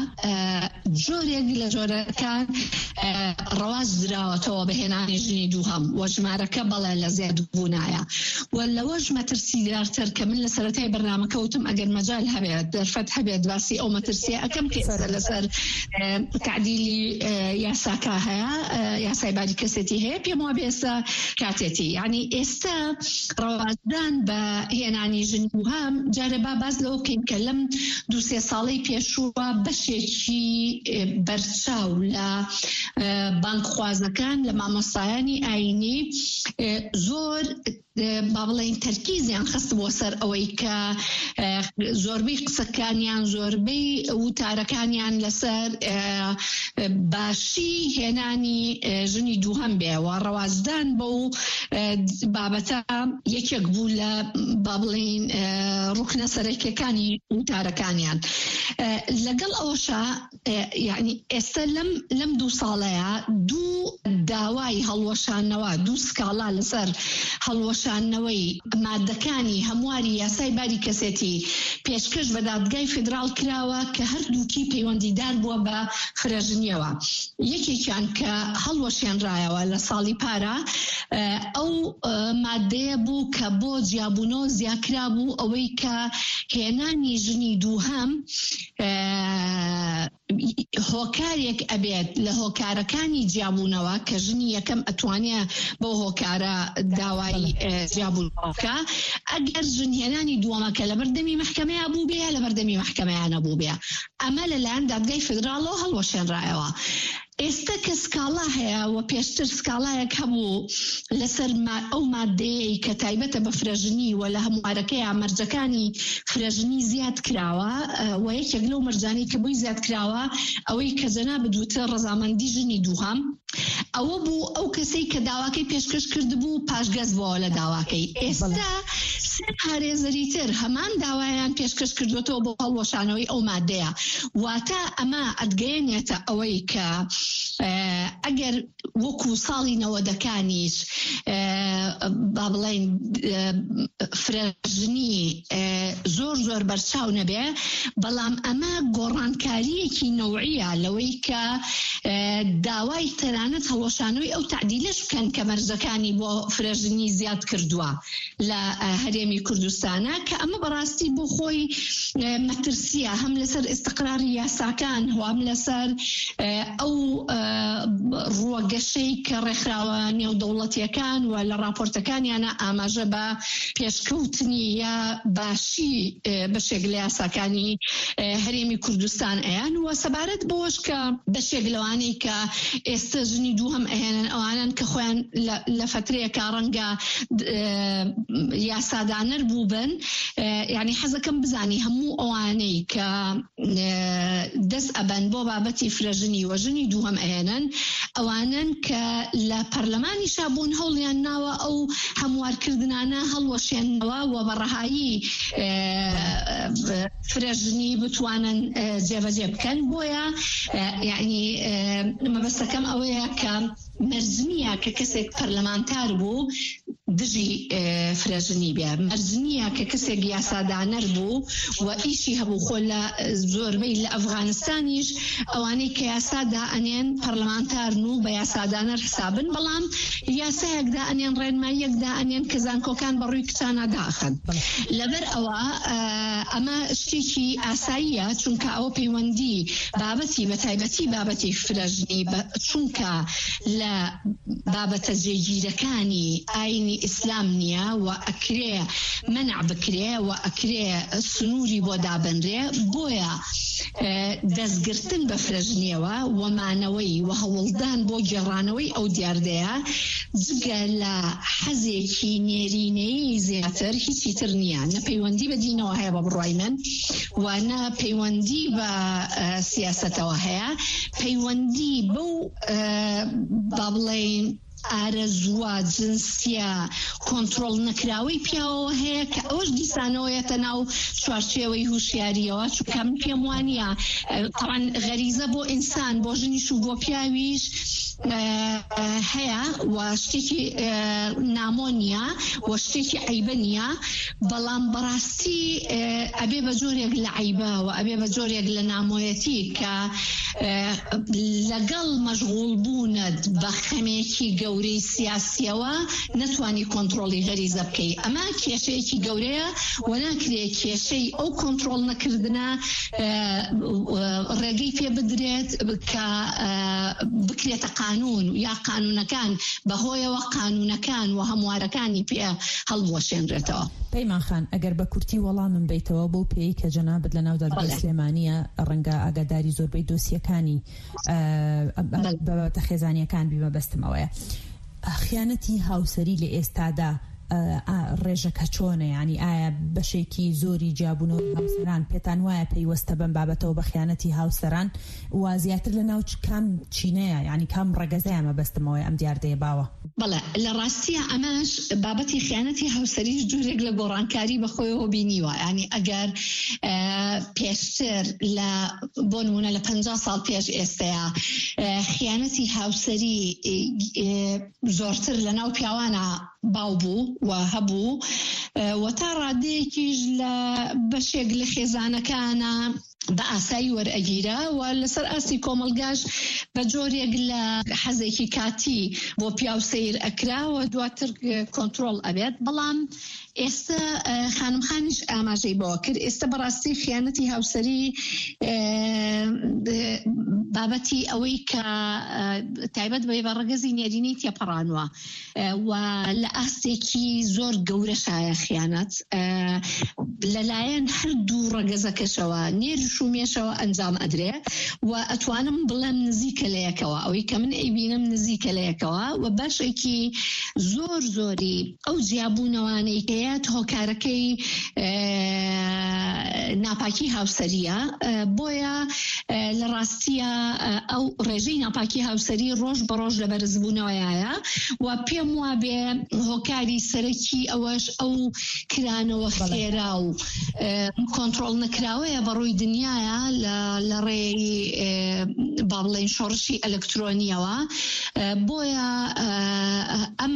جۆرێک لە جۆرەکان ڕەواز دراوەتەوە بە هێنانی ژنی دووهەم وە ژمارەکە بەڵێ لە زیادبوونایە و لەوەش مەترسیدارتر کە من لە سەرەتای بەرنامەکەوتم ئەگەر مەجال هەبێت دەرفەت هەبێت باسی ئەو مەترسیە ئەەکەم کە لەسەر تعدیلی یاساکە هەیە یاسای باری کەسێتی هەیە پێم وابێ ئێستا کاتێتی یعنی ئێستا ڕەوازدان بە هێنانی ژنی دووهەم جارێ با باز لەوە بکەین کە لەم 2-3 ساڵەی پێشووە بەشێکی بەرچاو لە بانکخوازەکان لە مامۆستایانی ئاینی زۆر با بڵێن تەرکیزیان خست بۆ سەر ئەوەی کە زۆربەی قسەکانیان زۆربەی وتارەکانیان لەسەر باشی هێنانی ژنی دووهەم بێ و ڕەوازدان بەو بابەتە یەکێک بوو لە با بڵێن ڕوکنە سەرەکیەکانی وتارەکانیان لەگەڵ ئەوەشە یعنی ئێستا لەم 2 ساڵەیە 2 داوای هەڵوەشانەوە 2 سکاڵا لەسەر هەڵوەش هەڵوەشانەوەی مادەکانی هەمواری یاسای باری کەسێتی پێشکەش بە دادگای فدرال کراوە کە هەردووکی پەیوەندیدار بووە بە فرەژنیەوە. یەکێکیان کە هەڵوەشێنرایەوە لە ساڵی پارە ئەو مادەیە بوو کە بۆ جیابوونەوە زیاکرا بوو ئەوەی کە هێنانی ژنی دووهەم هۆکارێک ئەبێت لە هۆکارەکانی جیابوونەوە کە ژنی یەکەم ئەتوانێت بۆ هۆکارە داوای جیابوونەوەکە ئەگەر ژنهێنانی دووەمەکە لە بەردەمی مەحکەمەیە بوو بێ لە بەردەمی مەحکەمەیە نەبوو بێ. ئەمە لەلایەن دادگای فدرالەوە هەڵوەشێنرایەوە. ئێستا کە سکاڵا هەیە و پێشتر سکاڵایەک هەبوو لەسەر ئەو مادەیەی کە تایبەتە بە فرەژنی و لە هەموارەکەی مەرجەکانی فرەژنی زیاد کراوە و یەکێک لەو مەرجانەی کە بووی زیاد کراوە ئەوەی کە جەناب دووتر ڕەزامەندی ژنی دووهەم ئەوە بوو ئەو کەسەی کە داواکەی پێشکەش کرد بوو پاشگەز بووە لە داواکەی. ئێستا سێ پارێزەری تر هەمان داوایان پێشکەش کردوێتەوە بۆ هەڵوەشانەوەی ئەو مادەیە. واتە ئەمە ئەدگەیەنێتە ئەوەی کە ئەگەر وەکو ساڵی نەوەدەکانیش با بڵێن فرەژنی زۆر بەرچاو نەبێ، بەڵام ئەمە گۆڕانکاریەکی نەوعیە لەوەی کە داوای تەنانەت هەڵوەشانەوەی ئەو تعدیلەش بکەن کە مەرجەکانی بۆ فرەژنی زیاد کردووە لە هەرێمی کوردستانە، کە ئەمە بەڕاستی بۆ خۆی مەترسیە هەم لەسەر ئیستقراری یاساکان هەم لەسەر ئەو ڕووەگەشەی کە ڕێکخراوە نێودەوڵەتیەکان و لە راپۆرتەکانیانە ئاماژە بە پێشکەوتنی یا باشی بەشێک لە یاساکانی هەرێمی کوردستان ئەیان و سەبارەت بۆش کە بەشێک لەوانەی کە ئێستا ژنی دووهەم ئەهێنن ئەوانن کە خۆیان لە فترەیەکە ڕەنگە یاسادانەر بوو بن. یعنی حەزەکەم بزانی هەموو ئەوانەی کە دەست ئەبەن بۆ بابەتی فرەژنی و ژنی دووهەم ئەهێنن ئەوانن کە لە پەرلەمانی شابوون هەوڵیان ناوە ئەو هەموارکردنانە هەڵوەشێنەوە و بەڕەهایی فرەژنی بتوانن جێبەجێ بکەن. بۆیە یعنی مەبەستەکەم ئەوەیە کە مەرجنیە کە کەسێک پەرلەمانتار بوو دژی فرەژنی بێ، مەرجنیە کە کەسێک یاسادانەر بوو و ئیشی هەبوو خۆ لە زۆربەی لە ئەفغانستانیش ئەوانەی کە یاسادا ئەنێن پەرلەمانتارن و بە یاسادانەر حسابن، بەڵام یاسایەکدا ئەنێن ڕێنماییەکدا ئەنێن کە زانکۆکان بەڕووی کچانە داخن. لەبەر ئەوە ئەمە شتێکی ئاساییە چونکە ئەوە پەیوەندی بابەتی بە تایبەتی بابەتی فرەژنی چونکە لە بابەتە جێگیرەکانی ئاینی ئیسلام نییە و ئەکرێ مەنع بکرێ و ئەکرێ سنووری بۆ دابنرێ. بۆیە دەستگرتن بە فرەژنیەوە وەمانەوەی و هەوڵدان بۆ گێڕانەوەی ئەو دیاردەیە جگە لە حەزێکی نێرینەی زیاتر هیچی تر نییە. نە پەیوەندی بە دینەوە هەیە بە بڕوای من و نە پەیوەندی بە سیاسەتەوە هەیە، پەیوەندی بەو با بڵێن ئارەزووە جنسیە کۆنتڕۆڵ نەکراوەی پیاوەوە هەیە کە ئەوەش دیسانەوەیەتە ناو چوارچێوەی هوشیاریەوە، چونکە من پێم وانە تەمان غەریزە بۆ ئینسان بۆ ژنیش و بۆ پیاویش هەیە و شتێکی نامۆ نیە و شتێکی عیبە نیە، بەڵام بەڕاستی ئەبێ بە جۆرێک لە عیبە و ئەبێ بە جۆرێک لە نامۆیەتی کە لەگەڵ مەشغوڵ بوونت بە خەمێکی گەورەی سیاسیەوە نەتوانی کۆنتڕۆڵی غەریزە بکەی. ئەمە کێشەیەکی گەورەیە و ناکرێت کێشەی ئەو کۆنتڕۆڵ نەکردنە ڕێگەی پێ بدرێت کە بکرێتە قانون یا قانونەکان بەهۆیەوە قانونەکان و هەموارەکانی پێ هەڵوەشێنرێتەوە. پەیمان خان ئەگەر بە کورتی وەڵامم بیتەوە بۆ پێی کە جەنابەت لە ناو دادگای سلێمانیە ڕەنگە ئاگاداری زۆربەی دۆسیەکانی بەبەتە خێزانیەکان بیمەبەستمەوەیە، خیانەتی هاوسەری لە ئێستادا ڕێژەکە چۆنە؟ ینی ئایا بەشێکی زۆری جیابوونەوە هاوسەران پێتان وایە پەیوەستە بەم بابەتەوە بە خیانەتی هاوسەران و زیاتر لە ناو کام چینەیە، ینی کام ڕێگەزایە مەبەستمەوەی ئەم دیاردەیە باوە؟ بەڵێ لە ڕاستیە ئەمەش بابەتی خیانەتی هاوسەریش جۆرێک لە گۆڕانکاری بەخۆیەوە بینیوە. ینی ئەگەر پێشتر لە بۆ نمونە لە 50 ساڵ پێش ئێستەیە خیانەتی هاوسەری زۆرتر لە ناو پیاوانە باوبوو و هەبوو و تا ڕادەیەکیش لە بەشێک لە خێزانەکانە بە ئاسایی وەرئەگیرە و لەسەر ئاسی کۆمەلگاش بە جۆرێک لە حەزێکی کاتی بۆ پیاو سەیر ئەکرا و دواتر کۆنتڕۆڵ ئەبێت. بەڵام ئێستا خانم خانیش ئاماژەی بەوە کرد. ئێستا بەڕاستی خیانەتی هاوسەری بابەتی ئەوەی کە تایبەت بە ڕەگەزی نێرینەی تێپەڕانوە و لە ئاستێکی زۆر گەورە شایە خیانەت لەلایەن هەردوو ڕەگەزەکەشەوە نێرش و مێشەوە ئەنجام ئەدرێ و ئەتوانم بڵێم نزیکە لە یەکەوە ئەوەی کە من ئەیبینم نزیکە لە یەکەوە و بەشێکی زۆر زۆری ئەو جیابوونەوانەی هەیە هۆکارەکەی ناپاکی هاوسەریە. بۆیە لە ڕاستیە ئەو ڕێژەی ناپاکی هاوسەری ڕۆژ بە ڕۆژ لە بەرزبوونەوەیە و پێم وابێ هۆکاری سەرەکی ئەوەش ئەو کرانەوە خێرا و کۆنتڕۆڵ نەکراوەیە بەڕووی دنیاە لە ڕێی با بڵێن شۆڕشی ئەلکترۆنیەوە. بۆیە ئەم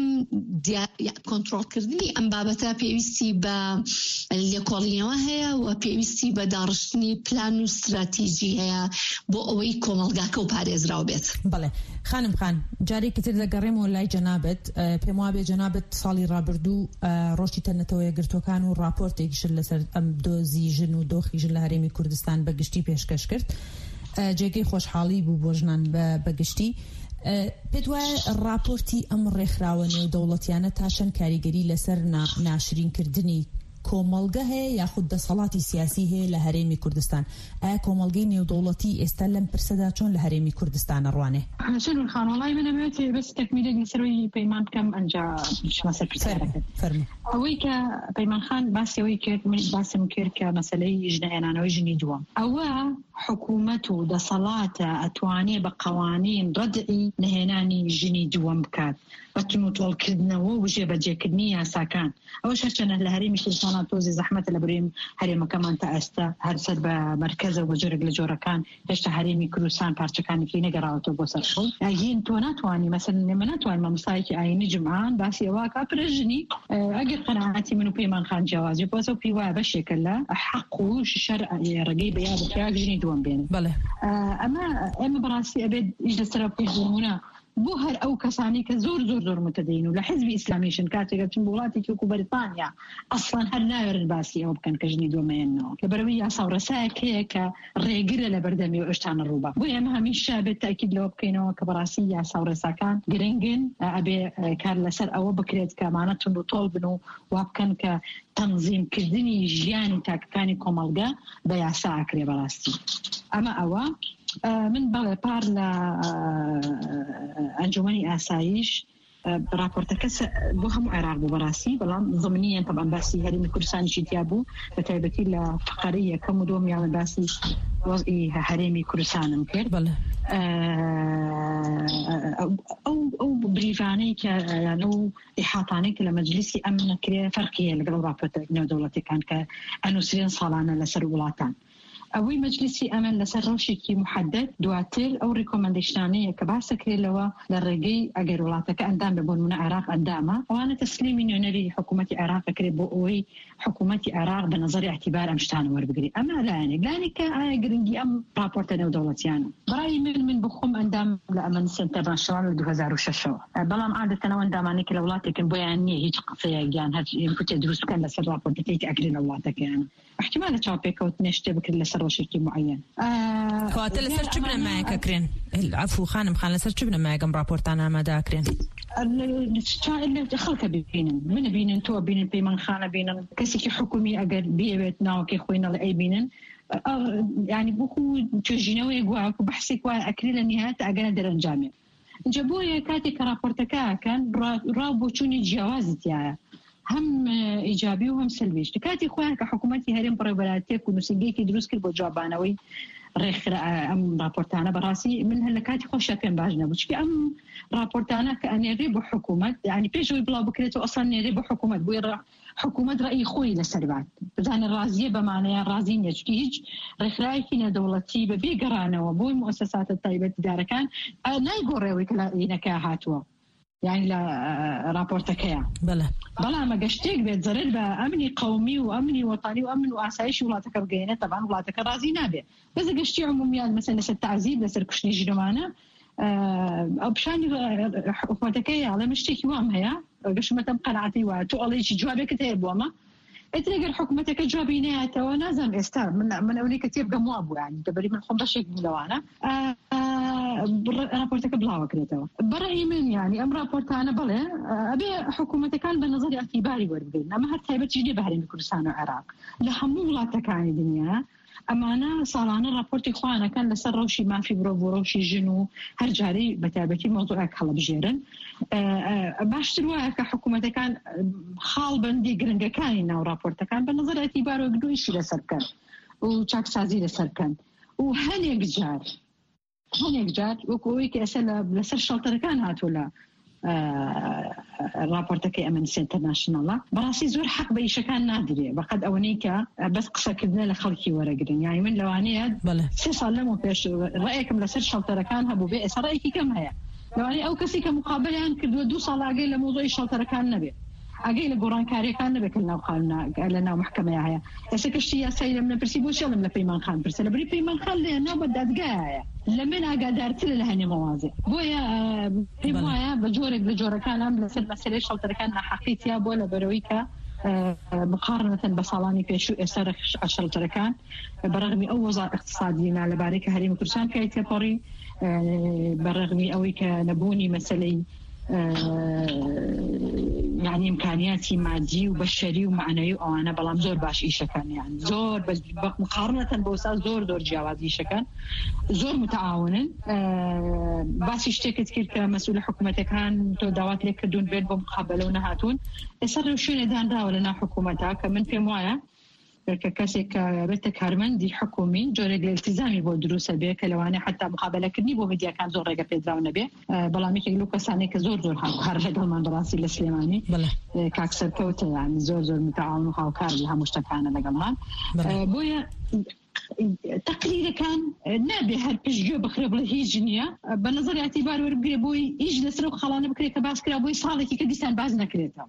کۆنتڕۆڵکردنی ئەم بابەتە پێویستی بە لێکۆڵینەوە هەیە و پێویستی بە داڕشتنی پلان و استراتیژی هەیە بۆ ئەوەی کۆمەڵگاکە و پارێزراو بێت. بەڵێ خانم خان جارێکی تر دەگەڕێمەوە لای جەنابەت. پێم وابێ جەنابەت ساڵی ڕابردوو ڕۆژی تەنەتەوەیە گرتوەکان و راپۆرتێکیشن لەسەر ئەم دۆزی ژن و دۆخی ژن لە هەرێمی کوردستان بەگشتی پێشکەش کرد. جێگەی خۆشحاڵی بوو بۆ ژنان بەگشتی. پێت وایە راپۆرتی ئەم ڕێکخراوە نێودەوڵەتیانە تا چەند کاریگەری لەسەر ناشرینکردنی کۆمەڵگە هەیە یاخود دەسەڵاتی سیاسی هەیە لە هەرێمی کوردستان؟ ئایا کۆمەڵگەی نێودەوڵەتی ئێستا لەم پرسەدا چۆن لە هەرێمی کوردستانە ڕوانێ؟ شنو خانوڵای منەوێت بەس تەکمیلێک لەسەرەوەی پەیمان بکەم ئەنجا مەسەر پرسیارەکەت. ئەوەی کە پەیمان خان باسیەوەی کرد من باسم کرد کە مەسەلەی ژنهێنانەوەی ژنی دووەم ئەوە حکوومەت و دەسەڵاتە ئەتوانێ بە قەوانین ڕەدعی نهێنانی ژنی دووەم بکات بەتون و تۆڵکردنەوە و ژێبەجێکردنی یاساکان. ئەوە شەرچەنە لە هەرێمی کوردستان تۆزی زەحمەتە لە بڕیم هەرێمەکەمان تا ئێستا هەرسەر بە مەرکەزە و جۆرێک لە جۆرەکان هێشتا هەرێمی کوردستان پارچەکانێکی نەگەڕاوەتەوە بۆ سەرخۆ. هین تۆ ناتوانانی مەسەن من ناتوانم مەمسایەکی ئاینی جمعان باسی ئەوە کاپرە ژنی ئەگەر قەناعەتی من و پەیمان خان جیاوازی بۆ سەو پیوایە بەشێکە لە حەق و شەرع ڕێگەی بەیا بکرا ژنی دووەم بێنن. ئەمە ئێمە بەڕاستی ئەبێت ئیش لەسەر پێشبوونە بۆ هەر ئەو کەسانی کە زۆر زۆر زۆر متدین و لە حزبی ئیسلامیشن کاتێکە چون وڵاتێکی وەکو بەریتانیا ئەسڵان هەر ناوێرن باسی ئەوە بکەن کە ژنی دووەمێنەوە کە بەرەوەی یاسا و ڕسایەک هەیە کە ڕێگرە لە بەردەمی و ئەشتانە ڕووبە. بۆ ئێمە هەمیشە بێت تاکید لەوە بکەینەوە کە بەڕاستی یاسا و ڕێساکان گرنگن ئەبێ کار لەسەر ئەوە بکرێت کە ئەمانەتون و تۆڵ بن و وا بکەن کە تەنظیمکردنی ژیانی تاکەکانی کۆمەڵگە بە یاسا ئاکرێ. بەڕاستی ئەمە ئەوە من بەڵێ پار لە ئەنجومەنی ئاسایش راپۆرتەکە بۆ هەموو عێراق بوو بەڕاستی بەڵام ضمنیان طبعا باسی هەرێمی کوردستانیشی تیا بوو بە تایبەتی لە فقرەی یەکەم و دۆمیان باسی وەزعی هەرێمی کوردستانم کرد. ئەو بریڤانەی کە یان ئەو ئیحاطانەی کە لە مەجلیسی ئەمن کرێ فەرقیە لەگەڵ راپۆرتە نێودەوڵەتیەکان کە ئەنووسرێن ساڵانە لەسەر وڵاتان. ئەوەی مەجلیسی ئەمن لەسەر ڕۆژێکی محدد دواتر ئەو ڕیکۆمەندیشنانەیە کە باسەکرێتەوە لە ڕێگەی ئەگەر وڵاتەکە ئەندام بە بۆ نمونە عێراق ئەندامە ئەوانە تەسلیمی نوێنەری حکوومەتی عێراق دەکرێت بۆ ئەوەی حکوومەتی عێراق بە نەزەری اعتیبار ئەم شتانە وەربگری. ئەمە لایەنێک کە ئایا گرنگی ئەم راپۆرتە نێودەوڵەتیانە بەڕای من بخۆم ئەندام لە ئەمەنسی ئینتەرناشناڵ لە 2006ەوە بەڵام عادەتەنەوە ئەندامانی کە لە وڵاتێکن بۆیان نییە هیچ قسەیەک یان هەر ئینپوتێ دروست بکەن لەسەر راپۆرتێکی ئەکرێن لە وڵاتەکەیان احتمال چاپێکەوتنێ شتێ بکرێت لەسەر ڕۆژێکی معەن. کەواتە لەسەر چ بنەمایەکەکرێن؟ عفو خانم خان لەسەر چ بنەمایەکەم راپۆرتان ئامادەکرێن؟ خەڵکە ببینن من بینن تۆ بینن پەیمان خانە بینن کەسێکی حکومی ئەگەر بێوێت ناوەکەی خۆی نەڵێ ئەی بینن ینی بۆکو توێژینەوەی گوواکو بەحسێک وایە ئەکرێ لە نهایەت ئەگەرە دەرەنجامێت. اینجا بۆیە کاتێک کە راپۆرتەکەکەن ڕاو بۆ چوونی جیاوازیتیایە هم ئیجابی و هم سلبیش. کاتی خۆیان کە حکوومەتی هەرێم بڕێوەبەراتێک و نووسینگەیەکی دروست کرد بۆ جوابانەوەی ڕێکخرا ئەم راپۆرتانە بەڕاستی من هەر لە کاتی خۆشە پێم باش نەبوو چکە ئەم راپۆرتانە کە ئەنێرێ بۆ حکوومەت ینی پێشەوەی بڵاو بکرێتەوە ئەسڵان نێرێ بۆ حکوومەت بۆی حکوومەت ڕێی خۆی لەسەر بات بزانە ڕازیە بەمانەیە ڕازی نیە چکە هیچ ڕێکخراوێکی نێودەوڵەتی بە بێگەڕانەوە بۆی موسەساتە تایبەتیدارەکان نایگۆڕێەوەی کە لە عینەکە هاتووە. يعني راپۆرتەکەیە بەڵام گەشتێک بێت زەرەر بە ئەمنی قومی و ئەمنی وەطنی و ئەمن و ئاسایشی وڵاتەکە بگەێنێت تەبان وڵاتەکە رازی نابێت بەس گەشتی عمومیان مەسەن لەسەر تعزیب لەسەر کوشتنی ژنەوانە ئەو پیشانی حکوومەتەکەی ئاڵێ شتێکی وام هەیە گەشتمەتەم قەناعەتی وایە تۆ ئەڵێکی جوابێکت هەیە بۆمە ئەترێگەر حکوومەتەکە جوابی نایەتەوە نازانم ئێستا من ئەوەی کە تێبگەم وا بوو ینی دەبەری من خۆم بەشێک بوو لەوانە راپۆرتەکە بڵاوەکرێتەوە بەڕێی من ینی ئەم راپۆرتانە بڵێ ئەبێ حکوومەتەکان بە نەزەری ئەتیباری وەربگرن ئەمە هەر تایبەتی نیە بە هەرێمی کوردستان و عێراق لە هەموو وڵاتەکانی دنیا ئەمانە ساڵانە راپۆرتی خوانەکان لەسەر ڕەوشی مافی مرۆڤ و ڕەوشی ژن و هەر جارەی بە تایبەتی مۆزوعێک هەڵەبژێرن باشتر وایە کە حکوومەتەکان خاڵبەندی گرنگەکانی ناو راپۆرتەکان بە نەزەر ئەتیبار و گدویشی لەسەر بکەن و چاکسازی لەسەر بکەن و هەنێک جار وەکەوەی کە ئێستا لەسەر شەڵتەرەکان هاتووە لە راپۆرتەکەی ئەمنستی ئینتەرناشناڵە بەڕاستی زۆر حەق بە ئیشەکان نادرێ بەقەد ئەوەی کە بەس قسەکردنە لە خەڵکی وەرەگرن یانی من لەوانەیە 3 ساڵ لەمەوە پێش ڕێیەکم لەسەر شەڵتەرەکان هەبوو بێ ئێستا ڕێیەکی کەم هەیە لەوانەیە ئەو کەسی کە مقابلیان کردووە 2 ساڵ ئاگەی لە مۆزۆی شەڵتەرەکان نەبێت ئاگەی لە گۆڕانکاریەکان نەبێت کە ناو قانونا لە ناو محکەمەیە هەیە ئێستا کەشتی یاسایی لەم نەپرسی بۆ چێڵم لە پەیمان خان پرسە لەبەری پەیمان خان لێ ناو بە دادگایە لە من ئاگادارتر لە هەنێ مەوازێ بۆیە پێم وایە بە جۆرێک لە جۆرەکان ئەم لەسەر مەسەلەی شەڵتەرەکان ناحەقیتیا بۆ لە بەرەوەی کە مقارنة بە ساڵانی پێش و ئێستا شەڵتەرەکان بەڕەغمی ئەو وەزارەتی اقتصادیە لەبارەی کە هەرێمی کوردستان کای تێپەڕی بەڕەغمی ئەوەی کە نەبوونی مەسەلەی يعني إمكانياتي مادي وبشري ومعنوي وأنا بلام زور باش إيشكان يعني زور بس مقارنة بوسا زور جواز إيشكان زور متعاونن باش اشتكت كير مسؤول حكومة كان تداوات لك دون بيت بمقابلة ونهاتون يصير شو ندان دا ولا حكومتها كمن في مويا ككاسك بيتك هرمندي حكومي جورج الالتزامي بو دروس بك لواني حتى مقابله كني بو ميديا كان زور رجع بيدراو نبي بلامي كيلو كساني كزور هرجع من براسي السليماني كاكسر كوتا يعني زور متعاون وهاوكار لها مشتكانا لقمان بويا تقريرا كان نابي هالبيجو بخرب له هيجنيا بنظر اعتبار وربي بوي يجلس رو خلانا بكري كباس كرا بوي صالحي كديسان بازنا كريتا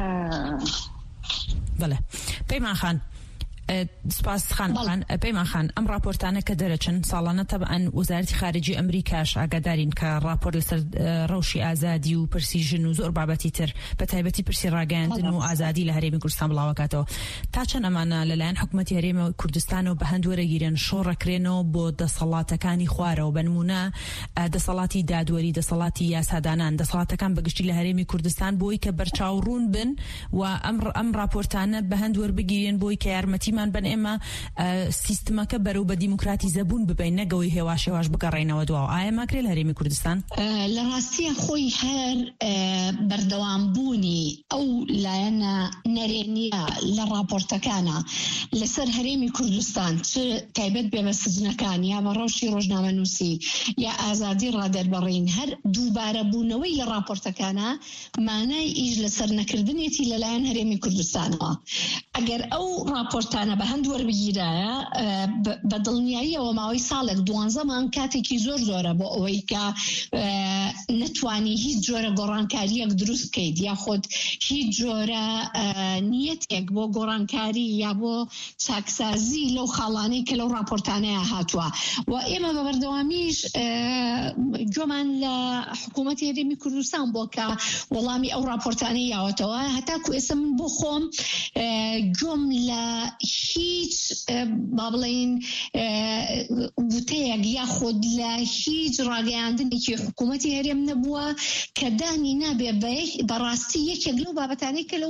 بله بيمان خان سپاس خان پەیمان خان ئەم راپۆرتانە کە دەرەچن ساڵانە تەبعەن وەزارەتی خارجی ئەمریکاش ئاگادارین کە راپۆر لەسەر ڕەوشی ئازادی و پرسی ژن و زۆر بابەتی تر بە تایبەتی پرسی ڕاگەیاندن و ئازادی لە هەرێمی کوردستان بڵاوەکاتەوە تا چەند ئەمانە لەلایەن حکوومەتی هەرێمی کوردستانەوە بە هەند وەرەگیرن شۆڕەکرێنەوە بۆ دەسەڵاتەکانی خوارەوە بە نمونە دەسەڵاتی دادوەری دەسەڵاتی یاسادانان دەسەڵاتەکان بەگشتی لە هەرێمی کوردستان بۆی کە بەرچاوڕوون بن و ئەم راپۆرتانە بە هەند وەربگیرن بۆی کە یارمەتی من بن ئێمە سیستمەکە بەرەو بە دیموکراتیزەبوون ببین نەگەوەی هێواش بگەڕێنەوە دواوە ئایا ماکرێ لە هەرێمی کوردستان لە ڕاستیە خۆی هەر بەردەوامبوونی ئەو لایەنە نەرێنیە لە راپۆرتەکانە لەسەر هەرێمی کوردستان چ تایبەت بێ بە سزنەکان یا بە ڕەوشی ڕۆژنامەنووسی یا ئازادی ڕادەربەڕین هەر دووبارە بوونەوەی لە راپۆرتەکانە مانای ئیش لەسەر نەکردنێتی لەلایەن هەرێمی کوردستانەوە ئەگەر ئەو راپۆرتانە بە هەند وەربگیرایە بە دڵنیاییەوە ماوەی ساڵێک 12 مانگ کاتێکی زۆرە بۆ ئەوەی کە نەتوانی هیچ جۆرە گۆڕانکاریەک دروست بکەیت یاخۆت هیچ جۆرە نیەتێک بۆ گۆڕانکاری یا بۆ چاکسازی لەو خاڵانەی کە لەو راپۆرتانەیە هاتووە و ئێمە بە بەردەوامیش گوێمان لە حکوومەتی هەرێمی کوردستان بۆ کە وەڵامی ئەو راپۆرتانەی یاوەتەوە هەتاکو ئێستا من بۆ خۆم گوێم لە هیچ با بڵێین وتەیەک یاخۆ لە هیچ ڕاگەیاندنێکی حکوومەتی هەرێم نەبووە کە دانی نابێ بەڕاستی یەکێک لەو بابەتانەی کە لەو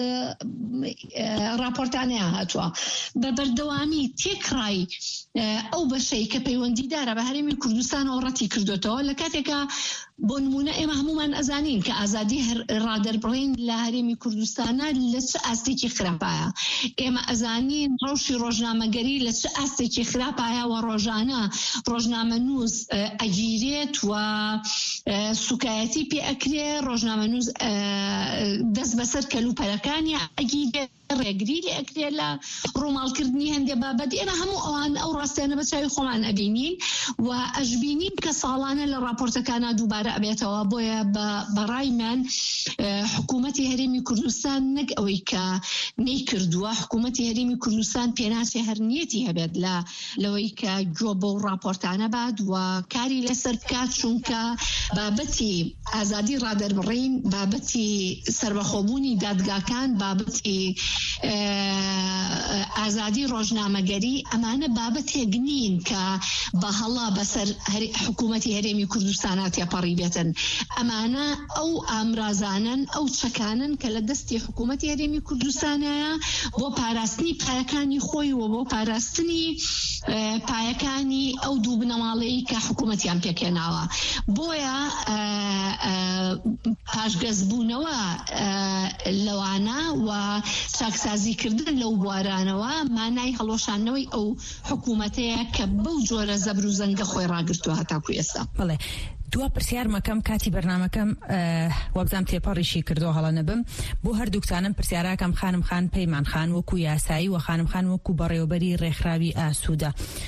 راپۆرتانەیە هاتووە بە بەردەوامی تێکڕای ئەو بەشەی کە پەیوەندیدارە بە هەرێمی کوردستانەوە ڕەتی کردوێتەوە لە کاتێکە بۆ نمونە ئێمە هەمومان ئەزانین کە ئازادی ڕادەربڕین لە هەرێمی کوردستانە لە چه ئاستێکی خراپایە ئێمە ئەزانین ڕەوشی ڕۆژنامەگەری لە چه ئاستێکی خراپایە و ڕۆژانە ڕۆژنامەنووس ئەگیرێت و سوکایەتی پێ ئەکرێ ڕۆژنامەنووس دەست بەسەر کەلوپەرەکانی ئەگیرێت ڕێگری لێ ئەکرێ لە ڕووماڵکردنی هەندێک بابەت ئێمە هەموو ئەوان ئەو ڕاستیانە بە چاوی خۆمان ئەبینین و ئەشبینین کە ساڵانە لە راپۆرتەکانە دووبارە ئەبێتەوە. بۆیە بەڕای من حکوومەتی هەرێمی کوردستان نەک ئەوەی کە نەیکردووە، حکوومەتی هەرێمی کوردستان پێناچێ هەرنیەتی هەبێت لەوەی کە گوێ بەو راپۆرتانە بات و کاری لەسەر بکات، چونکە بابەتی ئازادی ڕادەربڕین، بابەتی سەربەخۆبوونی دادگاکان، بابەتی ئازادی ڕۆژنامەگەری، ئەمانە بابەتێک نین کە بە هەڵا بەسەر حکوومەتی هەرێمی کوردستانە تێپەڕی بێتن. ئەمانە ئەو ئامرازانن، ئەو چەکانن کە لە دەستی حکوومەتی هەرێمی کوردستانەیە بۆ پاراستنی پایەکانی خۆی و بۆ پاراستنی پایەکانی ئەو دوو بنەماڵەیە کە حکوومەتیان پێکێناوە. بۆیە پاشگەزبوونەوە لەوانە و چاکسازیکردن لەو بوارانەوە مانای هەڵۆشانەوەی ئەو حکوومەتەیە کە بەو جۆرە زەبر و زەنگە خۆی ڕاگرتووە هەتاکو ئێستا. بەڵێ دوا پرسیارمەکەم کاتی بەرنامەکەم وەبزانم تێپەڕیشی کردو هەڵە نەبم بۆ هەردووکتانم پرسیاراکەم خانم خان پەیمان خان وەکو یاسایی و خانم خان وەکو بەڕێوەبەری ڕێکخراوی ئاسوودە،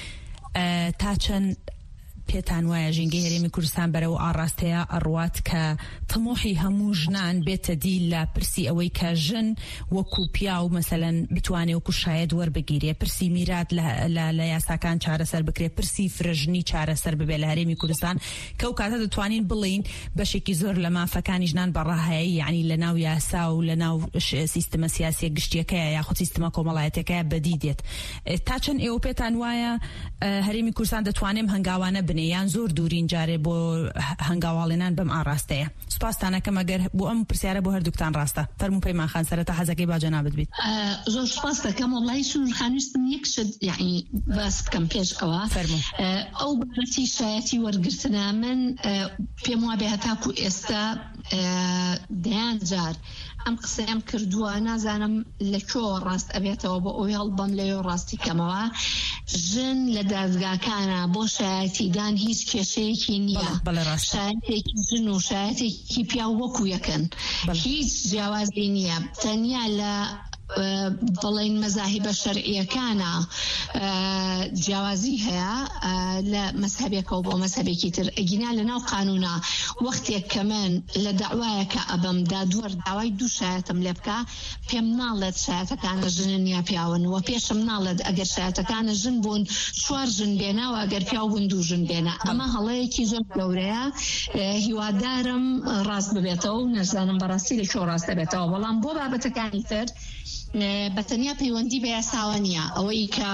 تا چەند پێتان وایە ژینگەی هەرێمی کوردستان بەرەو ئاڕاستەیە ئەڕوات کە تەمۆحی هەموو ژنان بێتە دی لە پرسی ئەوەی کە ژن وەکو پیا و مەسەلەن بتوانێت وەکو شاید وەربگیرێ، پرسی میرات لە یاساکان چارەسەر بکرێت، پرسی فرژنی چارەسەر ببێت لە هەرێمی کوردستان، کە ئەو کاتە دەتوانین بڵین بەشێکی زۆر لە مافەکانی ژنان بەڕاهەیە، یعنی لە ناو یاسا و لە ناو سیستەمە سیاسی گشتیەکەیە یاخود سیستەمە کۆمەڵایەتەکەیە بەدی دێت. تا چەند ئێوە پێتان وایە هەرێمی کوردستان دەتوانێم هەنگاوانە یان زۆر دوورین جارێ بۆ هەنگاواڵێنان بەم ئاڕاستەیە؟ سوپاستانەکەم ئەگەر بۆ ئەم پرسیارە بۆ هەردووکتان ڕاستە. فەرموو پەیمان خان سەرەتا حەزەکەی باجەنابێت بیت. زۆر سوپاس دەکەم. وەڵی سونورخانویستم یەک شت یعنی باس بکەم پێش ئەوە ئەو بابەتی شایەتی وەرگرتنە من پێم وابێ هەتاکو ئێستا دەیان جار ئەم قسەیان کردووە، نازانم لەکۆ ڕاست ئەبێتەوە بۆ ئەوی هەڵبەم لەوێ ڕاستی کەمەوە. ژن لە دادگاکانە بۆ شایەتیدان هیچ کێشەیەکی نییە، شایەتێکی ژن و شایەتێکی پیا وەکو یەکەن، هیچ جیاوازی نییە. تەنیا لە بڵین مەزاهیبە شەرعیەکانە جیاوازی هەیە لە مەذهبێکە و بۆ مەذهبێکی تر. ئەگینا لە ناو قانونا وەختێک کە من لە داوایەکە ئەبەم دادوەر داوای دوو شایەتم لێ بکە، پێم ناڵێت شایەتەکانە ژنن یا پیاون، و پێشم ناڵێت ئەگەر شایەتەکانە ژن بوون 4 ژن بێنە و ئەگەر پیاو بوون 2 ژن بێنە. ئەمە هەڵەیەکی زۆر گەورەیە، هیوادارم ڕاست ببێتەوە و نەزانم بەڕاستی لەکۆ ڕاست دەبێتەوە. بەڵام بۆ بابەتەکانی تر بەتەنیا پەیوەندی بە یاساوە نییە، ئەوەی کە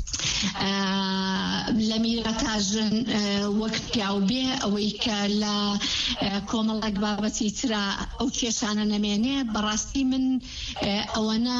لە میرەتا ژن وەک پیاو بێ، ئەوەی کە لە کۆمەڵێک بابەتی ترا ئەو کێشانە نەمێنێ. بەڕاستی من ئەوەنە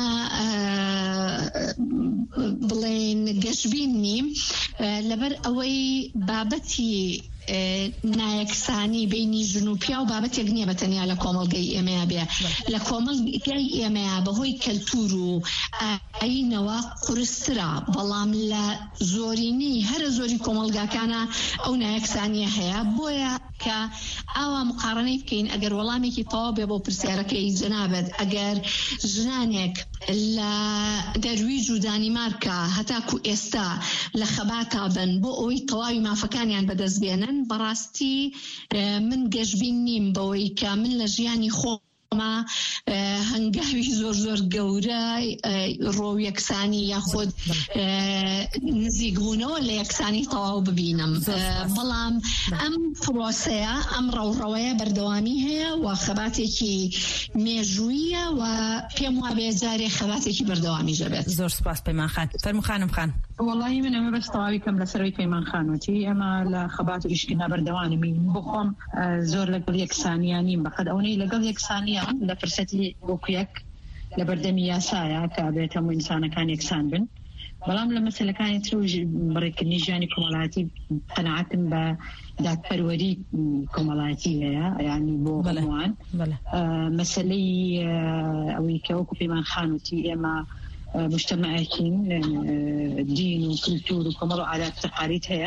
بڵێن گەشبین نیم، لەبەر ئەوەی بابەتی نایەکسانی بینی ژن و پیا و بابەتێک نییە بەتەنیا لە کۆمەڵگەی ئێمەیە بێ. لە کۆمەڵگەی ئێمەیە بەهۆی کەلتور و ئاینەوە قورسترا، بەڵام لە زۆرینەی هەرە زۆری کۆمەڵگاکانە ئەو نایەکسانیە هەیە. بۆیە کە ئاوا مقارنەی بکەین، ئەگەر وەڵامێکی تەواو بێ بۆ پرسیارەکەی جەنابەت، ئەگەر ژنانێک لە دەرویج و دانیمارکە هەتاکو ئێستا لە خەباتا بن بۆ ئەوەی تەواوی مافەکانیان بەدەست بێنن، بەڕاستی من گەشبین نیم بەوەی کە من لە ژیانی خۆمە هەنگاوی زۆر زۆر گەورە ڕۆ یەکسانی یاخود نزیکبوونەوە لە یەکسانی تەواو ببینم. بەڵام ئەم پرۆسەیە، ئەم ڕەوڕەوەیە بەردەوامی هەیە و خەباتێکی مێژوویە و پێم وابێ جارێ خەباتێکی بەردەوامی ژەبێت. زۆر سپاس پەیمان خان. فەرموو خانم خان. وەڵی من ئەمە بەس تەواوی کەم لەسەرەوەی پەیمان خانوتی، ئەمە لە خەبات و ئیشکردنا بەردەوامین. بۆخۆم زۆر لەگەڵ یەکسانیانیم، بەقەد ئەوەی لەگەڵ یەکسانیان لە فرسەتی وەکویەک لە بەردەمی یاسایە کە بێت هەموو ئینسانەکان یەکسان بن. بەڵام لە مەسەلەکانی تر بڕێکردنی ژیانی کۆمەڵایەتی قەناعەتم بە دادپەروەری کۆمەڵایەتی هەیە، یعنی بۆ هەمووان. مەسەلەی ئەوەی کە وەکو پەیمان خانوتی ئێمە مجتمعێکین، دین و کلتور و کۆمەڵ و عادات تەقالید هەیە،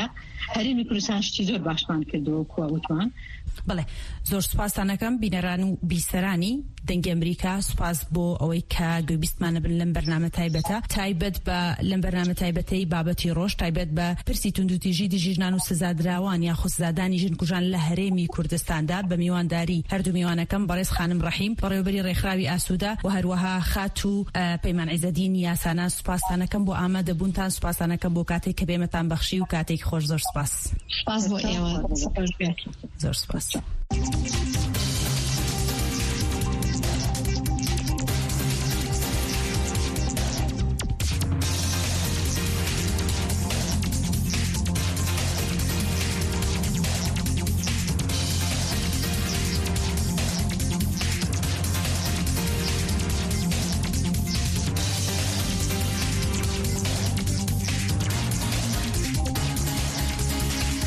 هەرێمی کوردستان شتی زۆر باشمان کردو کووتمان. بەڵێ زۆر سوپاسانەکەم بینەران و بیسەرانی دەنگی ئەمریکا، سوپاس بۆ ئەوەی کە گوێبیستمانە بن لەم بەرنامە تایبەتە، تایبەت بە لەم بەرنامە تایبەتەی بابەتی ڕۆژ، تایبەت بە پرسی توندوتیژی دژیژنان و سزادراوان یاخود سزادانی ژنکوژان لە هەرێمی کوردستاندا بە میوانداری هەردوو میوانەکەم بەڕێز خانم ڕەحیم بەڕێوەبەری ڕێکخراوی ئاسوودا و هەروەها خات و پەیمان عیزەدین یاسانە. سوپاسانەکەم بۆ ئامادەبوونتان، سوپاسانەکەم بۆ کاتێک کە بێمەتان بەخشی و کاتێک خۆش. زۆر سوپاس. سپاس بۆ ئێوە. زۆر سوپاس.